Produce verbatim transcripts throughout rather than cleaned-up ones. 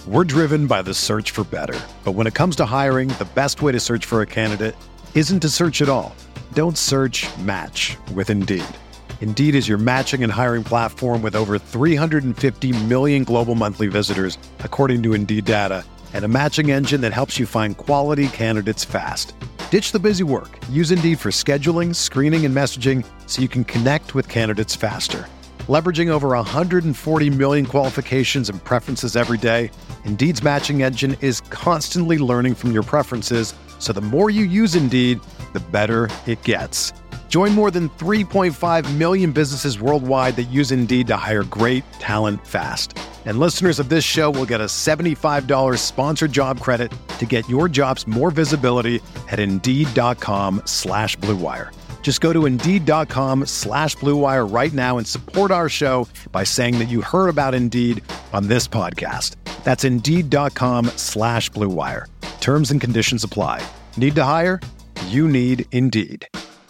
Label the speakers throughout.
Speaker 1: We're driven by the search for better. But when it comes to hiring, the best way to search for a candidate isn't to search at all. Don't search, match with Indeed. Indeed is your matching and hiring platform with over three hundred fifty million global monthly visitors, according to Indeed data, and a matching engine that helps you find quality candidates fast. Ditch the busy work. Use Indeed for scheduling, screening, and messaging so you can connect with candidates faster. Leveraging over one hundred forty million qualifications and preferences every day, Indeed's matching engine is constantly learning from your preferences, so the more you use Indeed, the better it gets. Join more than three point five million businesses worldwide that use Indeed to hire great talent fast. And listeners of this show will get a seventy-five dollars sponsored job credit to get your jobs more visibility at Indeed.com slash Blue Wire. Just go to Indeed.com slash Blue Wire right now and support our show by saying that you heard about Indeed on this podcast. That's Indeed.com slash Blue Wire. Terms and conditions apply. Need to hire? You need Indeed.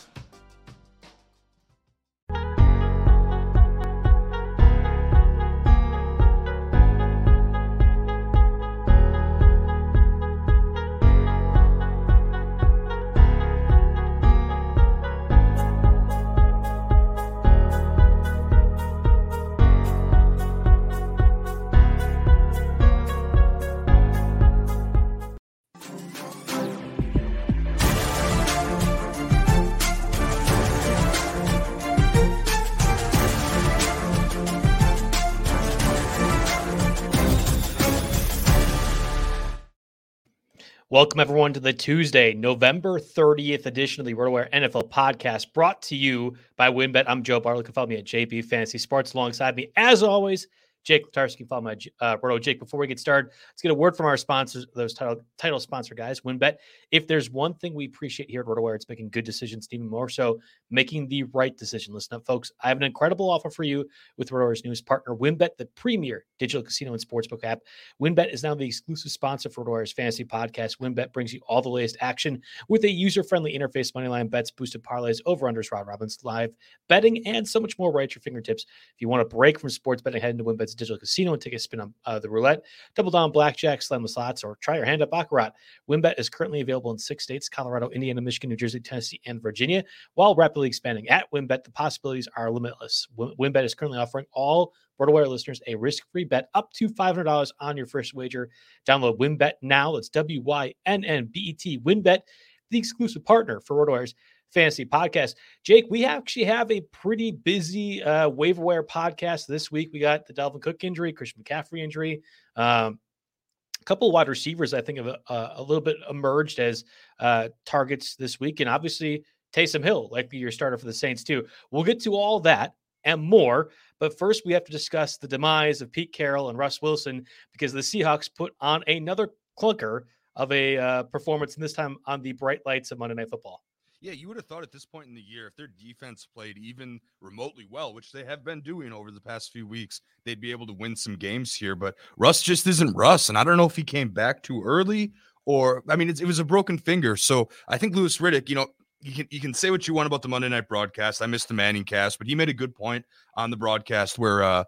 Speaker 2: Welcome, everyone, to the Tuesday, November thirtieth edition of the RotoWire N F L podcast, brought to you by WynnBET. I'm Joe Bartlett. You can follow me at J B Fantasy Sports. Alongside me, as always, Jake Latarski. Follow my uh, Roto. Jake, before we get started, let's get a word from our sponsors, those title, title sponsor guys, WynnBET. If there's one thing we appreciate here at RotoWire, it's making good decisions, even more so making the right decision. Listen up, folks. I have an incredible offer for you with RotoWire's newest partner, WynnBET, the premier digital casino and sportsbook app. WynnBET is now the exclusive sponsor for RotoWire's fantasy podcast. WynnBET brings you all the latest action with a user-friendly interface, moneyline bets, boosted parlays, over-unders, Rod Robbins, live betting, and so much more right at your fingertips. If you want a break from sports betting, head into WynnBET's digital casino and take a spin on uh, the roulette, double down blackjack, slam the slots, or try your hand at baccarat. WynnBET is currently available in six states: Colorado, Indiana, Michigan, New Jersey, Tennessee, and Virginia, while rapidly expanding. At WynnBET, the possibilities are limitless. WynnBET is currently offering all RotoWire listeners a risk-free bet up to five hundred dollars on your first wager. Download WynnBET now. It's W Y N N B E T. WynnBET, the exclusive partner for RotoWire's fantasy podcast. Jake, we actually have a pretty busy uh, waiver wire podcast this week. We got the Dalvin Cook injury, Christian McCaffrey injury. Um, a couple of wide receivers, I think, have uh, a little bit emerged as uh, targets this week. And obviously, Taysom Hill, likely your starter for the Saints, too. We'll get to all that and more. But first, we have to discuss the demise of Pete Carroll and Russ Wilson, because the Seahawks put on another clunker of a uh, performance, and this time on the bright lights of Monday Night Football.
Speaker 3: Yeah, you would have thought at this point in the year, if their defense played even remotely well, which they have been doing over the past few weeks, they'd be able to win some games here. But Russ just isn't Russ, and I don't know if he came back too early or, I mean, it's, it was a broken finger. So I think Louis Riddick, you know, you can you can say what you want about the Monday Night broadcast. I missed the Manning cast, but he made a good point on the broadcast where uh,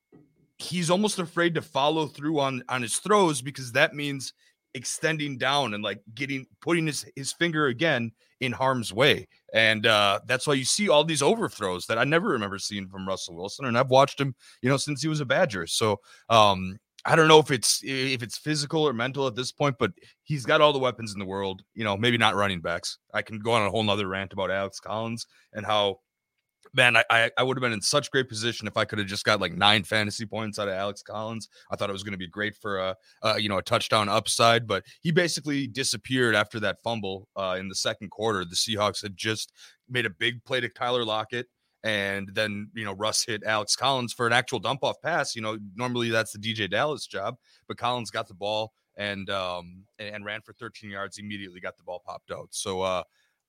Speaker 3: he's almost afraid to follow through on on his throws, because that means extending down and like getting putting his his finger again in harm's way. And uh, that's why you see all these overthrows that I never remember seeing from Russell Wilson. And I've watched him, you know, since he was a Badger. So um, I don't know if it's if it's physical or mental at this point, but he's got all the weapons in the world. You know, maybe not running backs. I can go on a whole nother rant about Alex Collins and how, man, I I, I would have been in such great position if I could have just got like nine fantasy points out of Alex Collins. I thought it was going to be great for a, a you know a touchdown upside, but he basically disappeared after that fumble uh, in the second quarter. The Seahawks had just made a big play to Tyler Lockett, and then you know Russ hit Alex Collins for an actual dump off pass. You know, normally that's the D J Dallas job, but Collins got the ball and um and, and ran for thirteen yards. Immediately got the ball popped out. So uh.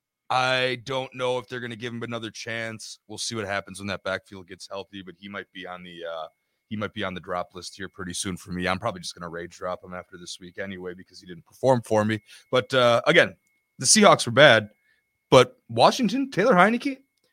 Speaker 3: I don't know if they're going to give him another chance. We'll see what happens when that backfield gets healthy, but he might be on the uh, he might be on the drop list here pretty soon for me. I'm probably just going to rage drop him after this week anyway because he didn't perform for me. But uh, again, the Seahawks were bad, but Washington, Taylor Heineke,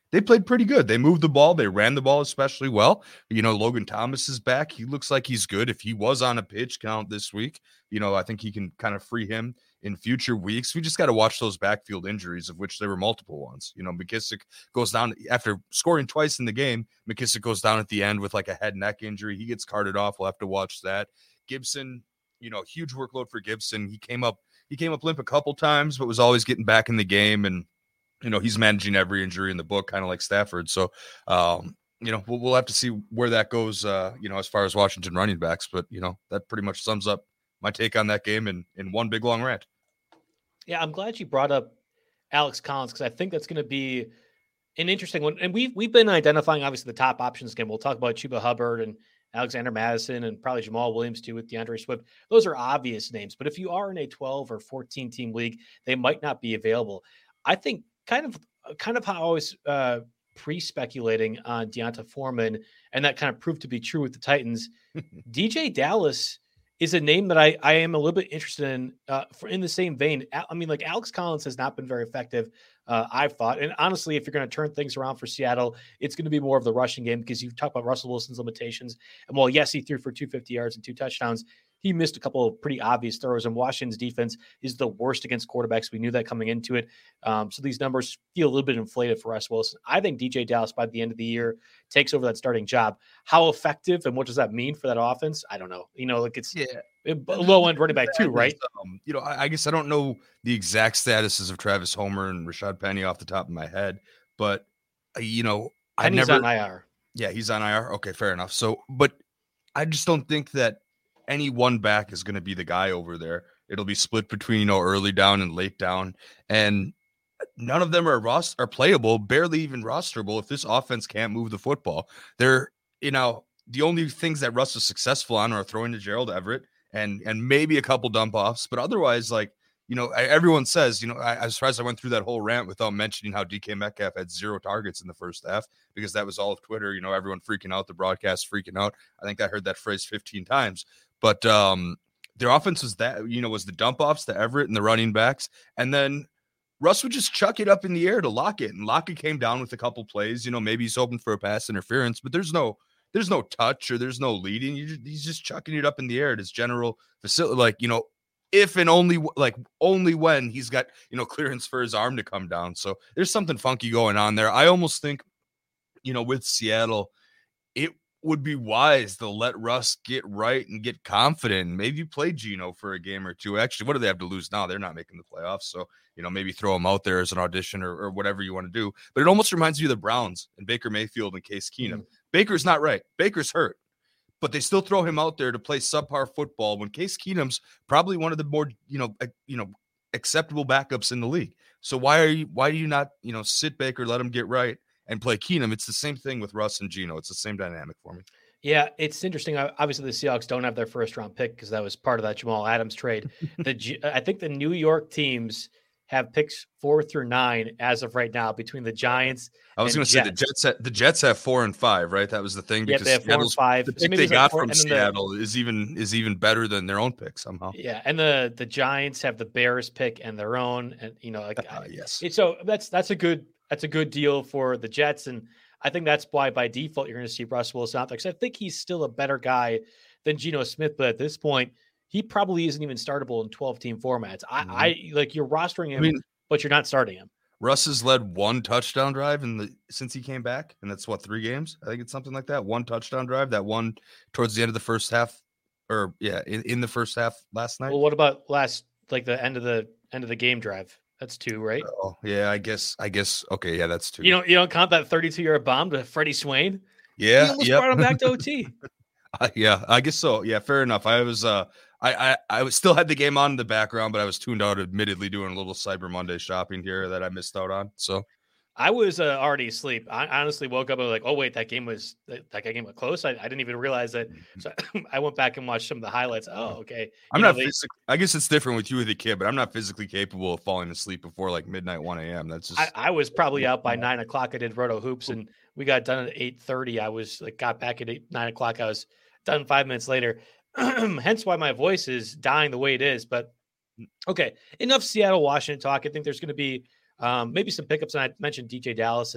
Speaker 3: they played pretty good. They moved the ball. They ran the ball especially well. You know, Logan Thomas is back. He looks like he's good. If he was on a pitch count this week, you know, I think he can kind of free him in future weeks. We just got to watch those backfield injuries, of which there were multiple ones. You know, McKissick goes down after scoring twice in the game. McKissick goes down at the end with like a head neck injury. He gets carted off. We'll have to watch that. Gibson, you know, huge workload for Gibson. He came up, he came up limp a couple times, but was always getting back in the game. And, you know, he's managing every injury in the book, kind of like Stafford. So, um, you know, we'll, we'll have to see where that goes, uh, you know, as far as Washington running backs. But, you know, that pretty much sums up my take on that game in, in one big long rant.
Speaker 2: Yeah, I'm glad you brought up Alex Collins because I think that's going to be an interesting one. And we've, we've been identifying, obviously, the top options game. We'll talk about Chuba Hubbard and Alexander Madison and probably Jamal Williams, too, with DeAndre Swift. Those are obvious names. But if you are in a twelve or fourteen team league, they might not be available. I think kind of kind of how I was uh, pre-speculating on Deonta Foreman, and that kind of proved to be true with the Titans. D J Dallas is a name that I, I am a little bit interested in uh, for in the same vein. I mean, like Alex Collins has not been very effective, uh, I've thought. And honestly, if you're going to turn things around for Seattle, it's going to be more of the rushing game because you've talked about Russell Wilson's limitations. And while, yes, he threw for two hundred fifty yards and two touchdowns, he missed a couple of pretty obvious throws, and Washington's defense is the worst against quarterbacks. We knew that coming into it. Um, so these numbers feel a little bit inflated for Russ Wilson. I think D J Dallas by the end of the year takes over that starting job. How effective and what does that mean for that offense? I don't know. You know, like it's
Speaker 3: yeah.
Speaker 2: low end running back too, right?
Speaker 3: Um, you know, I, I guess I don't know the exact statuses of Travis Homer and Rashad Penny off the top of my head, but uh, you know, I never.
Speaker 2: He's on I R.
Speaker 3: Yeah, he's on I R. Okay, fair enough. So, but I just don't think that any one back is going to be the guy over there. It'll be split between, you know, early down and late down. And none of them are roster are playable, barely even rosterable if this offense can't move the football. They're, you know, the only things that Russ is successful on are throwing to Gerald Everett and and maybe a couple dump offs. But otherwise, like, you know, I, everyone says, you know, I, I was surprised I went through that whole rant without mentioning how D K Metcalf had zero targets in the first half because that was all of Twitter, you know, everyone freaking out, the broadcast freaking out. I think I heard that phrase fifteen times. But um, their offense was that, you know, was the dump offs to Everett and the running backs. And then Russ would just chuck it up in the air to Lockett. And Lockett came down with a couple plays. You know, maybe he's hoping for a pass interference, but there's no there's no touch or there's no leading. You just, he's just chucking it up in the air at his general facility. Like, you know, if and only like only when he's got, you know, clearance for his arm to come down. So there's something funky going on there. I almost think, you know, with Seattle, it would be wise to let Russ get right and get confident. Maybe play Geno for a game or two. Actually, what do they have to lose now? They're not making the playoffs. So, you know, maybe throw him out there as an audition or, or whatever you want to do. But it almost reminds you of the Browns and Baker Mayfield and Case Keenum. Mm-hmm. Baker's not right. Baker's hurt. But they still throw him out there to play subpar football when Case Keenum's probably one of the more, you know, you know, acceptable backups in the league. So why are you, why do you not, you know, sit Baker, let him get right and play Keenum? It's the same thing with Russ and Geno. It's the same dynamic for me.
Speaker 2: Yeah, it's interesting. Obviously, the Seahawks don't have their first round pick because that was part of that Jamal Adams trade. The I think the New York teams have picks four through nine as of right now between the Giants.
Speaker 3: I was going to say the Jets. Have, the Jets have four and five, right? That was the thing because
Speaker 2: yeah, they have four and five.
Speaker 3: The pick they got four, from Seattle the, is even is even better than their own pick somehow.
Speaker 2: Yeah, and the the Giants have the Bears pick and their own, and you know, like
Speaker 3: uh, yes.
Speaker 2: It, so that's that's a good that's a good deal for the Jets, and I think that's why by default you're going to see Russ Wilson out there because I think he's still a better guy than Geno Smith, but at this point he probably isn't even startable in twelve team formats. I, mm-hmm. I like you're rostering him. I mean, but you're not starting him.
Speaker 3: Russ has led one touchdown drive in the since he came back, and that's what three games. I think it's something like that. One touchdown drive, that one towards the end of the first half, or yeah, in, in the first half last night.
Speaker 2: Well, what about last like the end of the end of the game drive? That's two, right?
Speaker 3: Oh yeah, I guess I guess okay, yeah, that's two.
Speaker 2: You don't you don't count that thirty-two yard bomb to Freddie Swain?
Speaker 3: Yeah,
Speaker 2: he almost
Speaker 3: yep.
Speaker 2: brought him back to O T.
Speaker 3: uh, yeah, I guess so. Yeah, fair enough. I was uh. I, I I was still had the game on in the background, but I was tuned out, admittedly, doing a little Cyber Monday shopping here that I missed out on. So
Speaker 2: I was uh, already asleep. I honestly woke up and was like, oh, wait, that game was that, that game was close. I, I didn't even realize that. So I went back and watched some of the highlights. Oh, okay. You
Speaker 3: I'm
Speaker 2: know,
Speaker 3: not
Speaker 2: they,
Speaker 3: physically, I guess it's different with you with a kid, but I'm not physically capable of falling asleep before like midnight, one a.m. That's just.
Speaker 2: I, I was probably out by nine o'clock. I did Roto Hoops and we got done at eight thirty. I was like, got back at eight, nine o'clock. I was done five minutes later. Hence why my voice is dying the way it is. But okay, enough Seattle, Washington talk. I think there's going to be um, maybe some pickups. And I mentioned D J Dallas as a,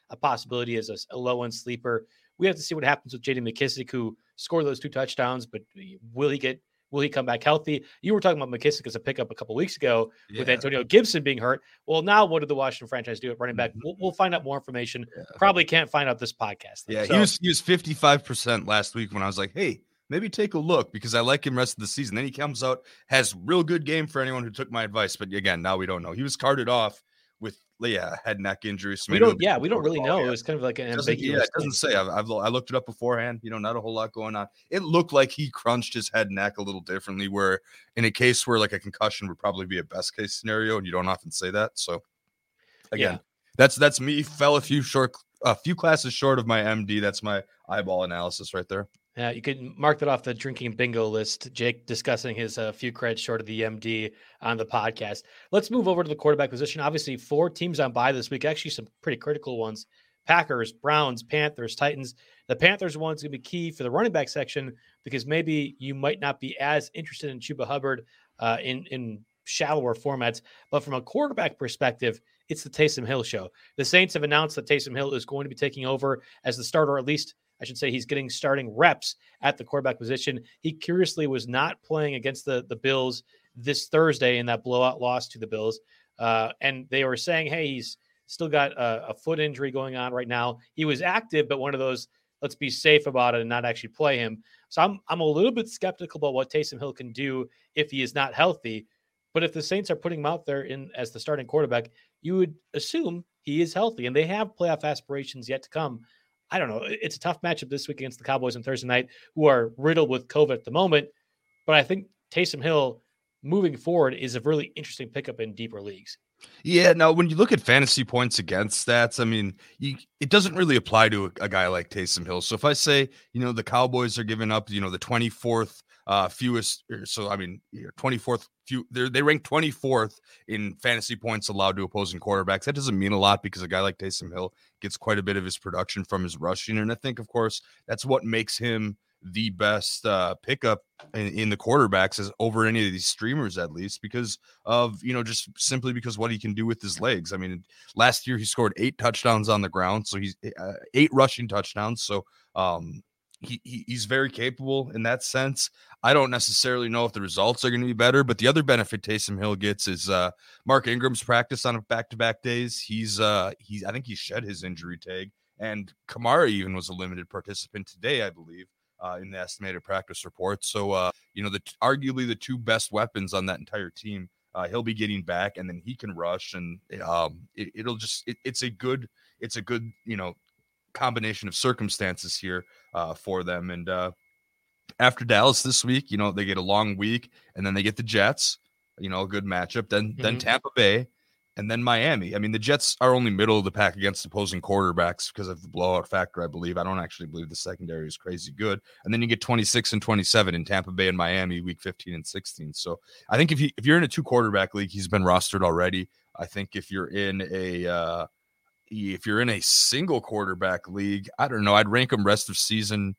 Speaker 2: a possibility as a, a low end sleeper. We have to see what happens with J D McKissic, who scored those two touchdowns, but will he get Will he come back healthy? You were talking about McKissic as a pickup a couple weeks ago yeah. with Antonio Gibson being hurt. Well, now what did the Washington franchise do at running back? We'll, we'll find out more information. Yeah. Probably can't find out this podcast. Though.
Speaker 3: Yeah,
Speaker 2: so,
Speaker 3: he was he was fifty-five percent last week when I was like, hey, maybe take a look because I like him rest of the season. Then he comes out, has real good game for anyone who took my advice. But again, now we don't know. He was carted off with yeah head neck injuries. So
Speaker 2: we don't. Yeah, we don't really know. It was kind of like an ambiguous.
Speaker 3: Yeah, it doesn't say. I've, I've I looked it up beforehand. You know, not a whole lot going on. It looked like he crunched his head and neck a little differently. Where in a case where like a concussion would probably be a best case scenario, and you don't often say that. So again, yeah. that's that's me. Fell a few short, a few classes short of my M D. That's my eyeball analysis right there.
Speaker 2: Yeah, you can mark that off the drinking bingo list. Jake discussing his uh, few creds short of the M D on the podcast. Let's move over to the quarterback position. Obviously, four teams on bye this week. Actually, some pretty critical ones. Packers, Browns, Panthers, Titans. The Panthers one's going to be key for the running back section because maybe you might not be as interested in Chuba Hubbard uh, in, in shallower formats. But from a quarterback perspective, it's the Taysom Hill show. The Saints have announced that Taysom Hill is going to be taking over as the starter, or at least I should say he's getting starting reps at the quarterback position. He curiously was not playing against the, the Bills this Thursday in that blowout loss to the Bills. Uh, and they were saying, hey, he's still got a, a foot injury going on right now. He was active, but one of those, let's be safe about it and not actually play him. So I'm I'm a little bit skeptical about what Taysom Hill can do if he is not healthy. But if the Saints are putting him out there in as the starting quarterback, you would assume he is healthy, and they have playoff aspirations yet to come. I don't know. It's a tough matchup this week against the Cowboys on Thursday night, who are riddled with COVID at the moment. But I think Taysom Hill moving forward is a really interesting pickup in deeper leagues.
Speaker 3: Yeah. Now, when you look at fantasy points against stats, I mean, you, it doesn't really apply to a, a guy like Taysom Hill. So if I say, you know, the Cowboys are giving up, you know, the twenty-fourth uh, fewest, so I mean, twenty-fourth few, they rank twenty-fourth in fantasy points allowed to opposing quarterbacks. That doesn't mean a lot because a guy like Taysom Hill gets quite a bit of his production from his rushing. And I think, of course, that's what makes him the best uh, pickup in, in the quarterbacks is over any of these streamers, at least because of, you know, just simply because what he can do with his legs. I mean, last year he scored eight touchdowns on the ground. So he's uh, eight rushing touchdowns. So um, he, he he's very capable in that sense. I don't necessarily know if the results are going to be better, but the other benefit Taysom Hill gets is uh, Mark Ingram's practice on back-to-back days. He's uh, he's I think he shed his injury tag, and Kamara even was a limited participant today, I believe. Uh, in the estimated practice report. So, uh, you know, the arguably the two best weapons on that entire team, uh, he'll be getting back, and then he can rush, and um, it, it'll just it, it's a good it's a good you know combination of circumstances here uh, for them. And uh, after Dallas this week, you know, they get a long week, and then they get the Jets, you know, a good matchup. Then mm-hmm. then Tampa Bay. And then Miami. I mean, the Jets are only middle of the pack against opposing quarterbacks because of the blowout factor, I believe. I don't actually believe the secondary is crazy good. And then you get twenty-six and twenty-seven in Tampa Bay and Miami, week fifteen and sixteen. So I think if you if you're in a two quarterback league, he's been rostered already. I think if you're in a uh, if you're in a single quarterback league, I don't know. I'd rank him rest of season.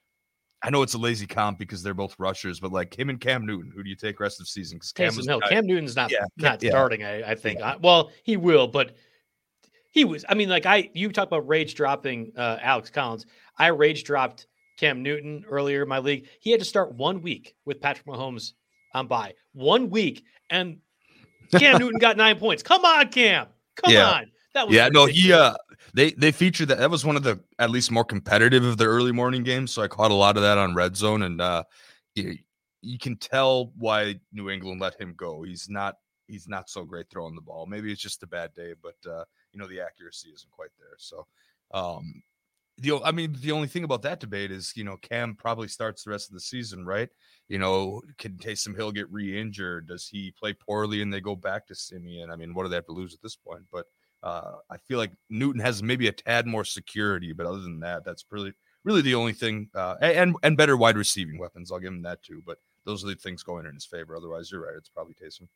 Speaker 3: I know it's a lazy comp because they're both rushers, but like him and Cam Newton, who do you take rest of season? Because Cam
Speaker 2: no, Cam Newton's not
Speaker 3: yeah,
Speaker 2: not
Speaker 3: yeah.
Speaker 2: starting. I, I think. Yeah. I, well, he will, but he was. I mean, like I, you talk about rage dropping uh, Alex Collins. I rage dropped Cam Newton earlier in my league. He had to start one week with Patrick Mahomes on bye, one week, and Cam Newton got nine points. Come on, Cam. Come
Speaker 3: yeah.
Speaker 2: on. That was
Speaker 3: yeah,
Speaker 2: ridiculous.
Speaker 3: no, he uh they they featured that. That was one of the at least more competitive of the early morning games. So I caught a lot of that on Red Zone, and uh you, you can tell why New England let him go. He's not he's not so great throwing the ball. Maybe it's just a bad day, but uh, you know, the accuracy isn't quite there. So um the I mean the only thing about that debate is, you know, Cam probably starts the rest of the season, right? You know, can Taysom Hill get re-injured? Does he play poorly and they go back to Simeon? I mean, what do they have to lose at this point? But Uh, I feel like Newton has maybe a tad more security, but other than that, that's really, really the only thing. Uh, and and better wide receiving weapons. I'll give him that too. But those are the things going in his favor. Otherwise, you're right. It's probably Taysom.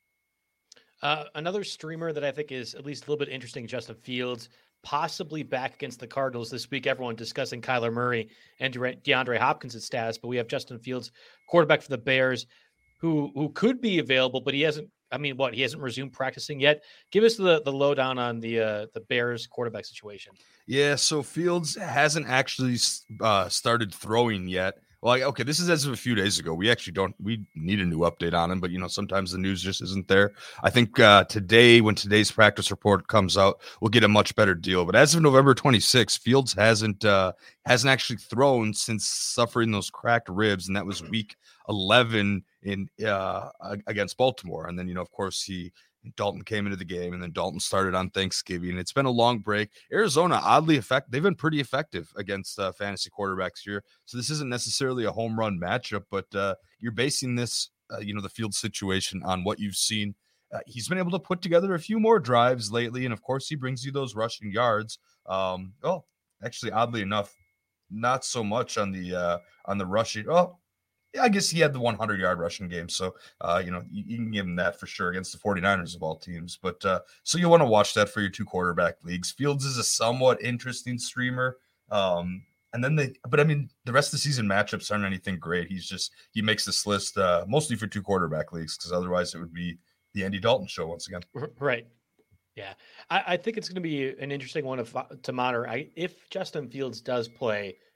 Speaker 2: Uh, another streamer that I think is at least a little bit interesting, Justin Fields, possibly back against the Cardinals this week. Everyone discussing Kyler Murray and DeAndre Hopkins' status, but we have Justin Fields, quarterback for the Bears, who who could be available, but he hasn't I mean, what, he hasn't resumed practicing yet? Give us the the lowdown on the uh, the Bears quarterback situation.
Speaker 3: Yeah, so Fields hasn't actually uh, started throwing yet. Well, okay, this is as of a few days ago. We actually don't, we need a new update on him, but, you know, sometimes the news just isn't there. I think uh, today, when today's practice report comes out, we'll get a much better deal. But as of November twenty-sixth, Fields hasn't uh, hasn't actually thrown since suffering those cracked ribs, and that was week eleven in uh, against Baltimore. And then, you know, of course, he Dalton came into the game, and then Dalton started on Thanksgiving. It's been a long break. Arizona, oddly effective. They've been pretty effective against uh, fantasy quarterbacks here. So this isn't necessarily a home run matchup, but uh, you're basing this, uh, you know, the field situation on what you've seen. Uh, he's been able to put together a few more drives lately, and of course, he brings you those rushing yards. Um, oh, actually, oddly enough, not so much on the uh, on the rushing. Oh. Yeah, I guess he had the hundred-yard rushing game, so, uh, you know, you, you can give him that for sure against the 49ers of all teams. But uh, so you'll want to watch that for your two quarterback leagues. Fields is a somewhat interesting streamer. Um, and then they – but, I mean, the rest of the season matchups aren't anything great. He's just – he makes this list uh, mostly for two quarterback leagues because otherwise it would be the Andy Dalton show once again.
Speaker 2: Right. Yeah. I, I think it's going to be an interesting one to, to monitor. I, if Justin Fields does play –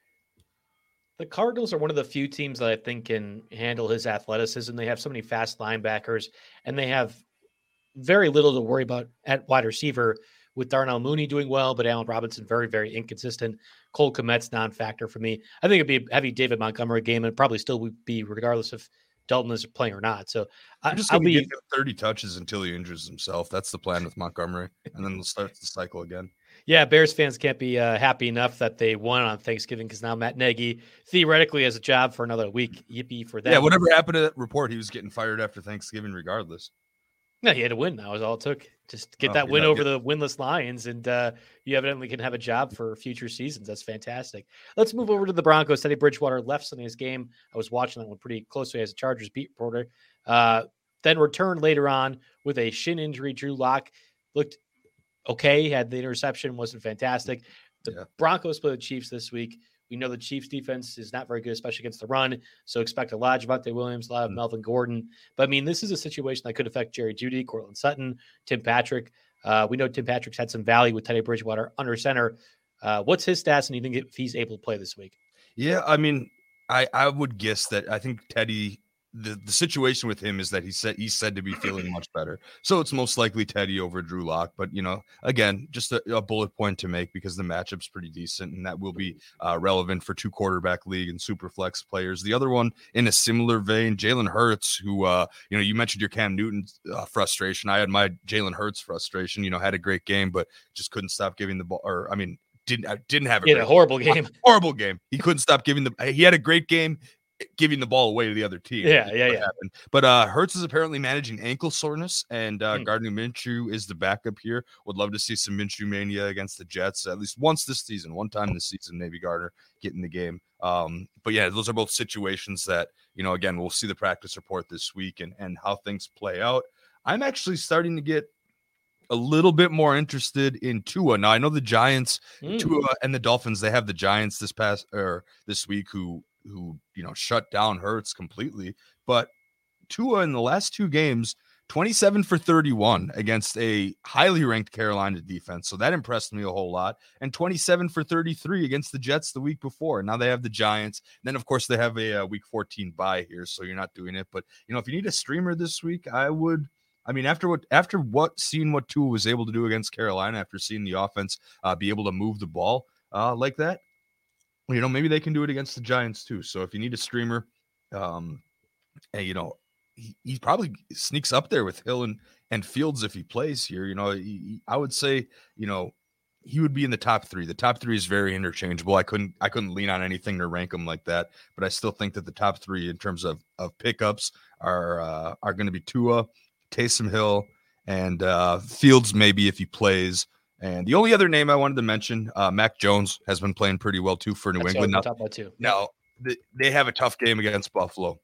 Speaker 2: the Cardinals are one of the few teams that I think can handle his athleticism. They have so many fast linebackers, and they have very little to worry about at wide receiver with Darnell Mooney doing well, but Allen Robinson very, very inconsistent. Cole Kmet's non-factor for me. I think it'd be a heavy David Montgomery game, and probably still would be regardless if Dalton is playing or not. So
Speaker 3: I'm just going to give him thirty touches until he injures himself. That's the plan with Montgomery, and then we'll start the cycle again.
Speaker 2: Yeah, Bears fans can't be uh, happy enough that they won on Thanksgiving because now Matt Nagy theoretically has a job for another week. Yippee for that.
Speaker 3: Yeah, whatever happened to that report, he was getting fired after Thanksgiving regardless.
Speaker 2: Yeah, he had to win. That was all it took. Just get oh, that win over good. the winless Lions, and uh, you evidently can have a job for future seasons. That's fantastic. Let's move over to the Broncos. Teddy Bridgewater left Sunday's game. I was watching that one pretty closely as a Chargers beat reporter. Uh, then returned later on with a shin injury. Drew Lock looked okay, had the interception, wasn't fantastic. The yeah. Broncos play the Chiefs this week. We know the Chiefs defense is not very good, especially against the run. So expect a lot of Javonte Williams, a lot of mm. Melvin Gordon. But I mean, this is a situation that could affect Jerry Jeudy, Cortland Sutton, Tim Patrick. Uh, we know Tim Patrick's had some value with Teddy Bridgewater under center. Uh, what's his stats, and you think if he's able to play this week?
Speaker 3: Yeah, I mean, I, I would guess that I think Teddy – The, the situation with him is that he said he's said to be feeling much better. So it's most likely Teddy over Drew Lock. But, you know, again, just a, a bullet point to make because the matchup's pretty decent, and that will be uh, relevant for two quarterback league and super flex players. The other one in a similar vein, Jalen Hurts, who, uh, you know, you mentioned your Cam Newton uh, frustration. I had my Jalen Hurts frustration, you know, had a great game, but just couldn't stop giving the ball. Or, I mean, didn't, didn't have a,
Speaker 2: he had a horrible game.
Speaker 3: Horrible game. He couldn't stop giving the – he had a great game. Giving the ball away to the other team.
Speaker 2: Yeah, yeah, yeah.
Speaker 3: Happened. But uh, Hurts is apparently managing ankle soreness, and uh, hmm. Gardner Minshew is the backup here. Would love to see some Minshew mania against the Jets at least once this season, one time this season, maybe Gardner get in the game. Um, but yeah, those are both situations that, you know, again, we'll see the practice report this week and, and how things play out. I'm actually starting to get a little bit more interested in Tua. Now, I know the Giants, mm. Tua and the Dolphins, they have the Giants this past or this week who, who, you know, shut down Hurts completely. But Tua in the last two games, twenty-seven for thirty-one against a highly ranked Carolina defense. So that impressed me a whole lot. And twenty-seven for thirty-three against the Jets the week before. Now they have the Giants. Then, of course, they have a, a week fourteen bye here. So you're not doing it. But, you know, if you need a streamer this week, I would. I mean, after what, after what, seeing what Tua was able to do against Carolina, after seeing the offense uh, be able to move the ball uh, like that, you know, maybe they can do it against the Giants too. So if you need a streamer, um, and you know, he, he probably sneaks up there with Hill and, and Fields if he plays here. You know, he, I would say, you know, he would be in the top three. The top three is very interchangeable. I couldn't, I couldn't lean on anything to rank him like that, but I still think that the top three in terms of of pickups are uh, are going to be Tua, Taysom Hill, and uh, Fields maybe if he plays. And the only other name I wanted to mention, uh, Mac Jones has been playing pretty well too for New
Speaker 2: That's
Speaker 3: England. Now,
Speaker 2: talk about too.
Speaker 3: now the, they have a tough game against Buffalo.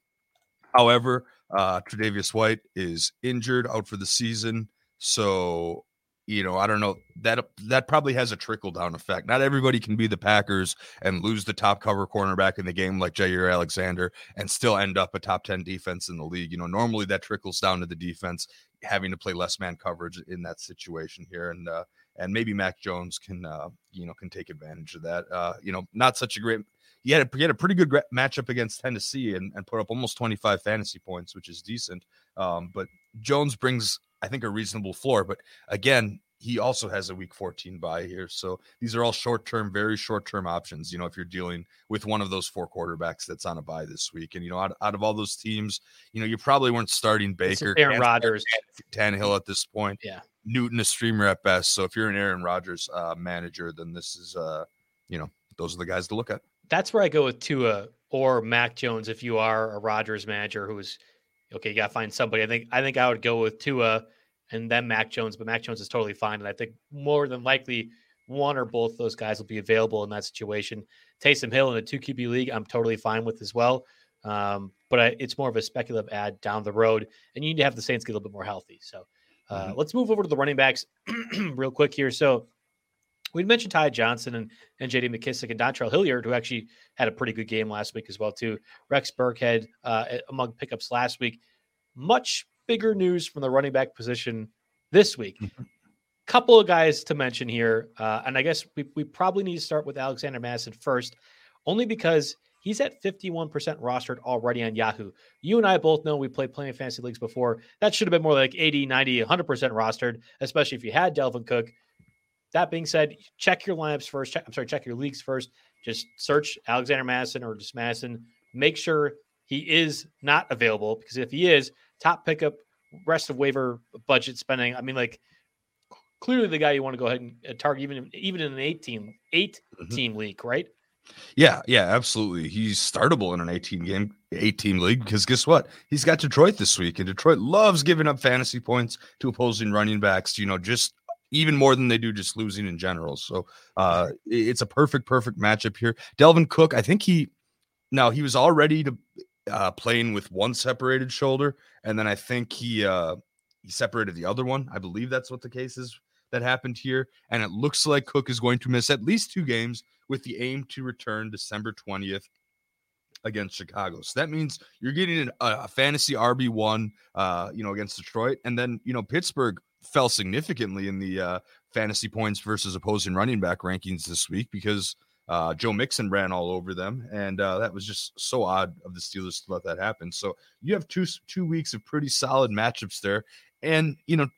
Speaker 3: However, uh, Tre'Davious White is injured out for the season. So you know, I don't know, that that probably has a trickle down effect. Not everybody can be the Packers and lose the top cover cornerback in the game like Jair Alexander and still end up a top ten defense in the league. You know, normally that trickles down to the defense having to play less man coverage in that situation here. And, uh, and maybe Mac Jones can, uh, you know, can take advantage of that. Uh, you know, not such a great, he had a, he had a pretty good matchup against Tennessee and, and put up almost twenty-five fantasy points, which is decent. Um, but Jones brings, I think, a reasonable floor. But again, he also has a week fourteen bye here. So these are all short-term, very short-term options, you know, if you're dealing with one of those four quarterbacks that's on a bye this week. And, you know, out, out of all those teams, you know, you probably weren't starting Baker,
Speaker 2: Aaron Rodgers,
Speaker 3: Tannehill at this point.
Speaker 2: Yeah.
Speaker 3: Newton, a streamer at best. So if you're an Aaron Rodgers uh, manager, then this is, uh, you know, those are the guys to look at.
Speaker 2: That's where I go with Tua or Mac Jones. If you are a Rodgers manager who's, okay, you got to find somebody. I think I think I would go with Tua and then Mac Jones, but Mac Jones is totally fine. And I think more than likely one or both those guys will be available in that situation. Taysom Hill in a two Q B league, I'm totally fine with as well. Um, but I, it's more of a speculative ad down the road, and you need to have the Saints get a little bit more healthy. So uh, mm-hmm. let's move over to the running backs real quick here. So we mentioned Ty Johnson and, and J D McKissick and Dontrell Hilliard, who actually had a pretty good game last week as well, too. Rex Burkhead uh, among pickups last week. Much bigger news from the running back position this week. Mm-hmm. Couple of guys to mention here, uh, and I guess we, we probably need to start with Alexander Mattison first, only because he's at fifty-one percent rostered already on Yahoo. You and I both know we played plenty of fantasy leagues before. That should have been more like eighty, ninety, one hundred percent rostered, especially if you had Delvin Cook. That being said, check your lineups first. Check, I'm sorry, check your leagues first. Just search Alexander Mattison or just Mattison. Make sure he is not available, because if he is, top pickup, rest of waiver budget spending. I mean, like, clearly the guy you want to go ahead and target, even, even in an eight-team eight mm-hmm. team league, right?
Speaker 3: Yeah, yeah, absolutely. He's startable in an eighteen game, eight team league, because guess what? He's got Detroit this week, and Detroit loves giving up fantasy points to opposing running backs, you know, just even more than they do just losing in general. So uh, it's a perfect, perfect matchup here. Delvin Cook, I think he, now he was all ready to uh, playing with one separated shoulder, and then I think he uh, he separated the other one. I believe that's what the case is that happened here, and it looks like Cook is going to miss at least two games with the aim to return December twentieth against Chicago. So that means you're getting an, a fantasy R B one, uh, you know, against Detroit, and then, you know, Pittsburgh fell significantly in the uh, fantasy points versus opposing running back rankings this week because uh, Joe Mixon ran all over them, and uh, that was just so odd of the Steelers to let that happen. So you have two two weeks of pretty solid matchups there, and you know,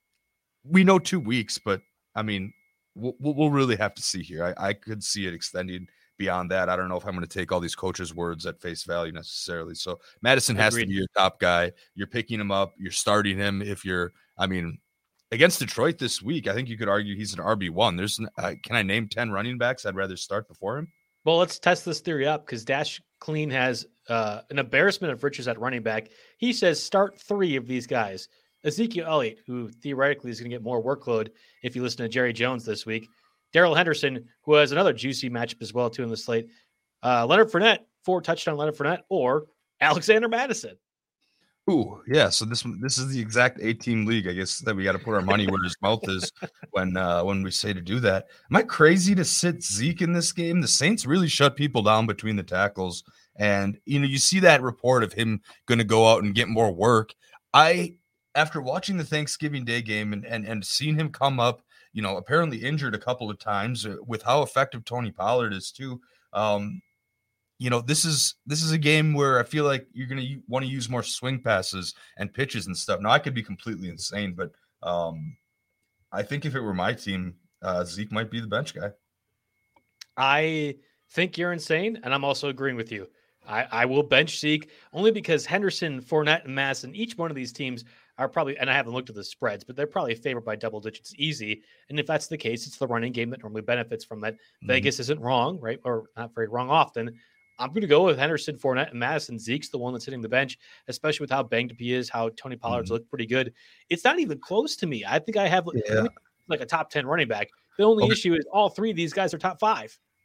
Speaker 3: we know two weeks, but I mean, we'll, we'll really have to see here. I, I could see it extending beyond that. I don't know if I'm going to take all these coaches' words at face value necessarily. So Mattison has Agreed. to be your top guy. You're picking him up. You're starting him. If you're, I mean, against Detroit this week, I think you could argue he's an R B one. There's, uh, can I name ten running backs I'd rather start before him?
Speaker 2: Well, let's test this theory up, because Dash Clean has uh, an embarrassment of riches at running back. He says start three of these guys. Ezekiel Elliott, who theoretically is going to get more workload if you listen to Jerry Jones this week. Darrell Henderson, who has another juicy matchup as well, too, in the slate. Uh, Leonard Fournette, four touchdown Leonard Fournette, or Alexander Mattison.
Speaker 3: Ooh, yeah. So this this is the exact eight-team league, I guess, that we got to put our money where his mouth is when uh, when we say to do that. Am I crazy to sit Zeke in this game? The Saints really shut people down between the tackles, and you know, you see that report of him going to go out and get more work. I, after watching the Thanksgiving Day game and and and seeing him come up, you know, apparently injured a couple of times, with how effective Tony Pollard is too. Um, You know, this is this is a game where I feel like you're going to want to use more swing passes and pitches and stuff. Now, I could be completely insane, but um, I think if it were my team, uh, Zeke might be the bench guy.
Speaker 2: I think you're insane, and I'm also agreeing with you. I, I will bench Zeke only because Henderson, Fournette, and Mattison, each one of these teams are probably, and I haven't looked at the spreads, but they're probably favored by double digits easy. And if that's the case, it's the running game that normally benefits from that. Mm-hmm. Vegas isn't wrong, right? Or not very wrong often. I'm going to go with Henderson, Fournette, and Mattison. Zeke's the one that's hitting the bench, especially with how banged up he is, how Tony Pollard's mm-hmm. looked pretty good. It's not even close to me. I think I have yeah. like a top ten running back. The only okay. issue is all three of these guys are top five.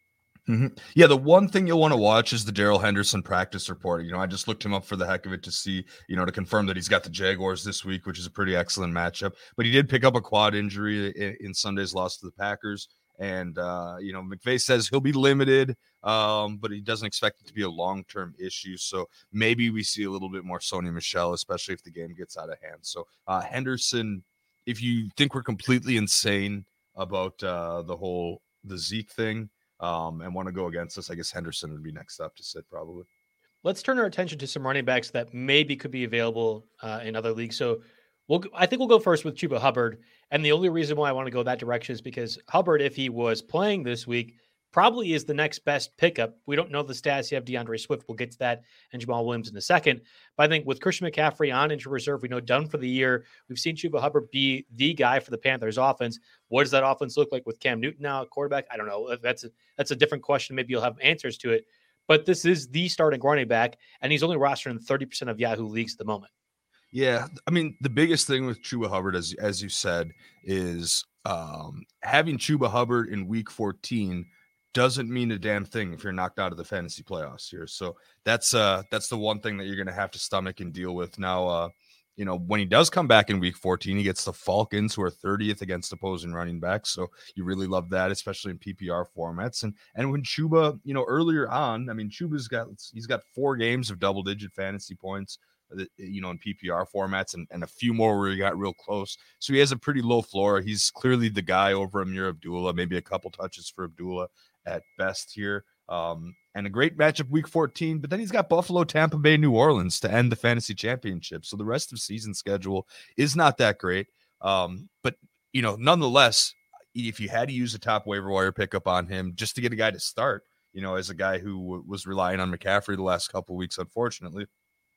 Speaker 3: Mm-hmm. Yeah, the one thing you'll want to watch is the Darrell Henderson practice report. You know, I just looked him up for the heck of it to see, you know, to confirm that he's got the Jaguars this week, which is a pretty excellent matchup. But he did pick up a quad injury in, in Sunday's loss to the Packers. And, uh, you know, McVay says he'll be limited, um, but he doesn't expect it to be a long-term issue. So maybe we see a little bit more Sony Michel, especially if the game gets out of hand. So uh, Henderson, if you think we're completely insane about uh, the whole the Zeke thing, Um, and want to go against us, I guess Henderson would be next up to sit probably.
Speaker 2: Let's turn our attention to some running backs that maybe could be available uh, in other leagues. So we'll, I think we'll go first with Chuba Hubbard. And the only reason why I want to go that direction is because Hubbard, if he was playing this week, probably is the next best pickup. We don't know the stats. You have DeAndre Swift. We'll get to that, and Jamal Williams in a second. But I think with Christian McCaffrey on injured reserve, we know done for the year. We've seen Chuba Hubbard be the guy for the Panthers offense. What does that offense look like with Cam Newton now at quarterback? I don't know. That's a, that's a different question. Maybe you'll have answers to it. But this is the starting running back, and he's only rostered in thirty percent of Yahoo leagues at the moment.
Speaker 3: Yeah, I mean, the biggest thing with Chuba Hubbard, as, as you said, is um, having Chuba Hubbard in week fourteen doesn't mean a damn thing if you're knocked out of the fantasy playoffs here. So that's uh that's the one thing that you're going to have to stomach and deal with. Now, uh, you know, when he does come back in week fourteen, he gets the Falcons, who are thirtieth against opposing running backs. So you really love that, especially in P P R formats. And and when Chuba, you know, earlier on, I mean, Chuba's got he's got four games of double digit fantasy points, you know, in P P R formats, and, and a few more where he got real close. So he has a pretty low floor. He's clearly the guy over Amir Abdullah, maybe a couple touches for Abdullah at best here. Um, and a great matchup week fourteen, but then he's got Buffalo, Tampa Bay, New Orleans to end the fantasy championship. So the rest of season schedule is not that great. Um, but, you know, nonetheless, if you had to use a top waiver wire pickup on him just to get a guy to start, you know, as a guy who w- was relying on McCaffrey the last couple of weeks, unfortunately,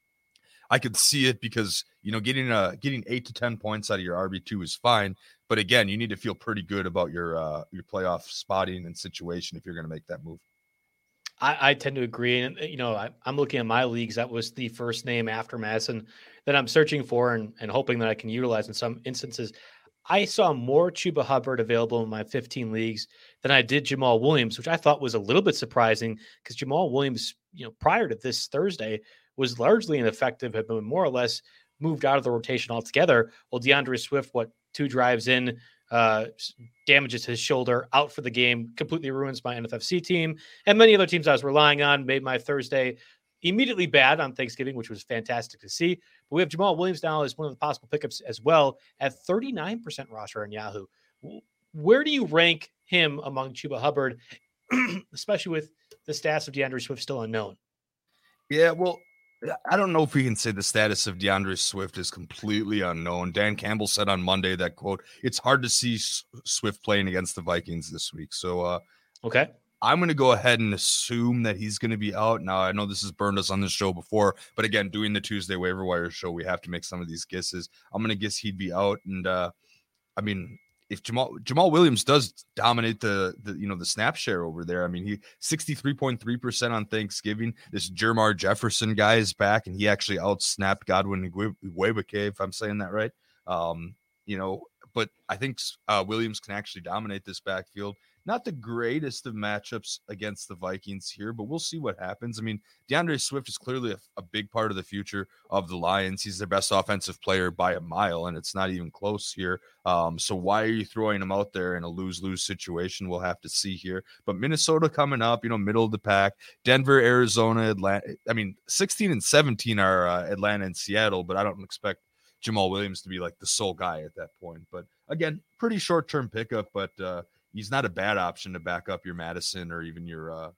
Speaker 3: I could see it because, you know, getting uh getting eight to ten points out of your R B two is fine. But again, you need to feel pretty good about your uh, your playoff spotting and situation if you're going to make that move.
Speaker 2: I, I tend to agree. And, you know, I, I'm looking at my leagues. That was the first name after Madison that I'm searching for and, and hoping that I can utilize in some instances. I saw more Chuba Hubbard available in my fifteen leagues than I did Jamal Williams, which I thought was a little bit surprising because Jamal Williams, you know, prior to this Thursday was largely ineffective, had been more or less moved out of the rotation altogether. Well, DeAndre Swift, what, two drives in, uh, damages his shoulder, out for the game, completely ruins my N F F C team. And many other teams I was relying on made my Thursday immediately bad on Thanksgiving, which was fantastic to see. But we have Jamal Williams now as one of the possible pickups as well at thirty-nine percent roster in Yahoo. Where do you rank him among Chuba Hubbard, especially with the stats of DeAndre Swift still unknown?
Speaker 3: Yeah, well, I don't know if we can say the status of DeAndre Swift is completely unknown. Dan Campbell said on Monday that, quote, it's hard to see Swift playing against the Vikings this week. So, uh,
Speaker 2: okay,
Speaker 3: I'm going to go ahead and assume that he's going to be out. Now, I know this has burned us on the show before, but again, doing the Tuesday waiver wire show, we have to make some of these guesses. I'm going to guess he'd be out. And, uh, I mean, if Jamal Jamal Williams does dominate the, the you know the snap share over there, I mean, he sixty-three point three percent on Thanksgiving. This Jermar Jefferson guy is back, and he actually outsnapped Godwin Igwebuike, if I'm saying that right. Um, you know, but I think uh, Williams can actually dominate this backfield. Not the greatest of matchups against the Vikings here, but we'll see what happens. I mean, DeAndre Swift is clearly a, a big part of the future of the Lions. He's their best offensive player by a mile, and it's not even close here. Um, so why are you throwing him out there in a lose-lose situation? We'll have to see here. But Minnesota coming up, you know, middle of the pack. Denver, Arizona, Atlanta. I mean, sixteen and seventeen are uh, Atlanta and Seattle, but I don't expect Jamal Williams to be like the sole guy at that point. But again, pretty short-term pickup, but uh, he's not a bad option to back up your Madison or even your uh,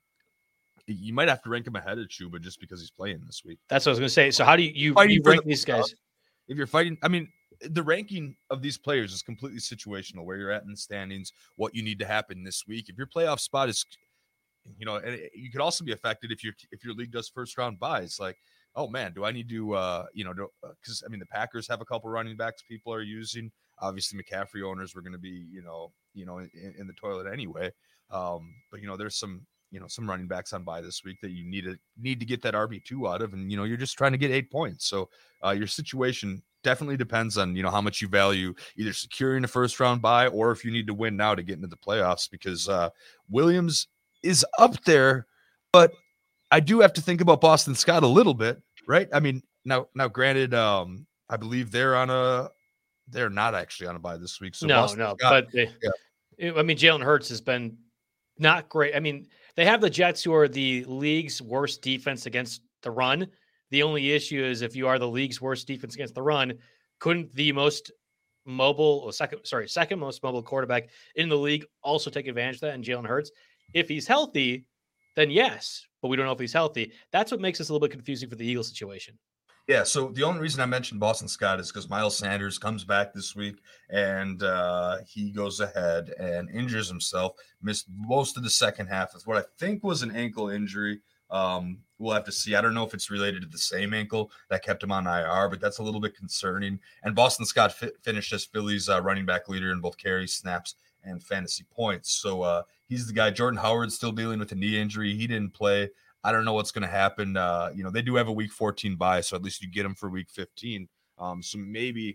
Speaker 3: you might have to rank him ahead of Chuba just because he's playing this week.
Speaker 2: That's what I was going to say. So how do you, you, you rank the these guys?
Speaker 3: If you're fighting, I mean, the ranking of these players is completely situational, where you're at in the standings, what you need to happen this week. If your playoff spot is, you know, and you could also be affected if you if your league does first round buys, like, oh man, do I need to, uh, you know, because uh, I mean, the Packers have a couple running backs people are using. Obviously, McCaffrey owners were going to be, you know, you know, in, in the toilet anyway. Um, but you know, there's some, you know, some running backs on bye this week that you need to need to get that R B two out of, and you know, you're just trying to get eight points. So uh, your situation definitely depends on, you know, how much you value either securing a first round bye or if you need to win now to get into the playoffs. Because uh, Williams, is up there, but I do have to think about Boston Scott a little bit, right? I mean, now, now, granted, um, I believe they're on a, they're not actually on a bye this week. So
Speaker 2: no,
Speaker 3: Boston
Speaker 2: no,
Speaker 3: Scott,
Speaker 2: but they,
Speaker 3: yeah.
Speaker 2: it, I mean, Jalen Hurts has been not great. I mean, they have the Jets, who are the league's worst defense against the run. The only issue is if you are the league's worst defense against the run, couldn't the most mobile or second, sorry, second most mobile quarterback in the league also take advantage of that? And Jalen Hurts, if he's healthy, then yes, but we don't know if he's healthy. That's what makes this a little bit confusing for the Eagles situation.
Speaker 3: Yeah, so the only reason I mentioned Boston Scott is because Miles Sanders comes back this week and uh, he goes ahead and injures himself, missed most of the second half with what I think was an ankle injury. Um, we'll have to see. I don't know if it's related to the same ankle that kept him on I R, but that's a little bit concerning. And Boston Scott fi- finished as Philly's uh, running back leader in both carries, snaps, and fantasy points. So uh, he's the guy. Jordan Howard's still dealing with a knee injury. He didn't play. I don't know what's going to happen. Uh, you know, they do have a week fourteen bye, so at least you get them for week fifteen. Um, so maybe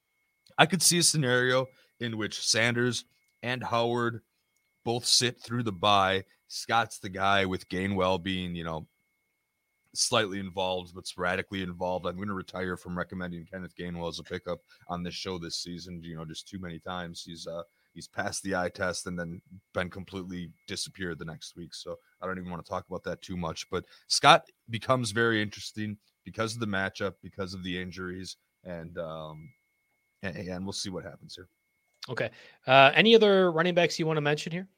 Speaker 3: I could see a scenario in which Sanders and Howard both sit through the bye. Scott's the guy with Gainwell being, you know, slightly involved, but sporadically involved. I'm going to retire from recommending Kenneth Gainwell as a pickup on this show this season. You know, just too many times he's uh, he's passed the eye test and then been completely disappeared the next week. So I don't even want to talk about that too much. But Scott becomes very interesting because of the matchup, because of the injuries, and um, and, and we'll see what happens here.
Speaker 2: Okay. Uh, any other running backs you want to mention here?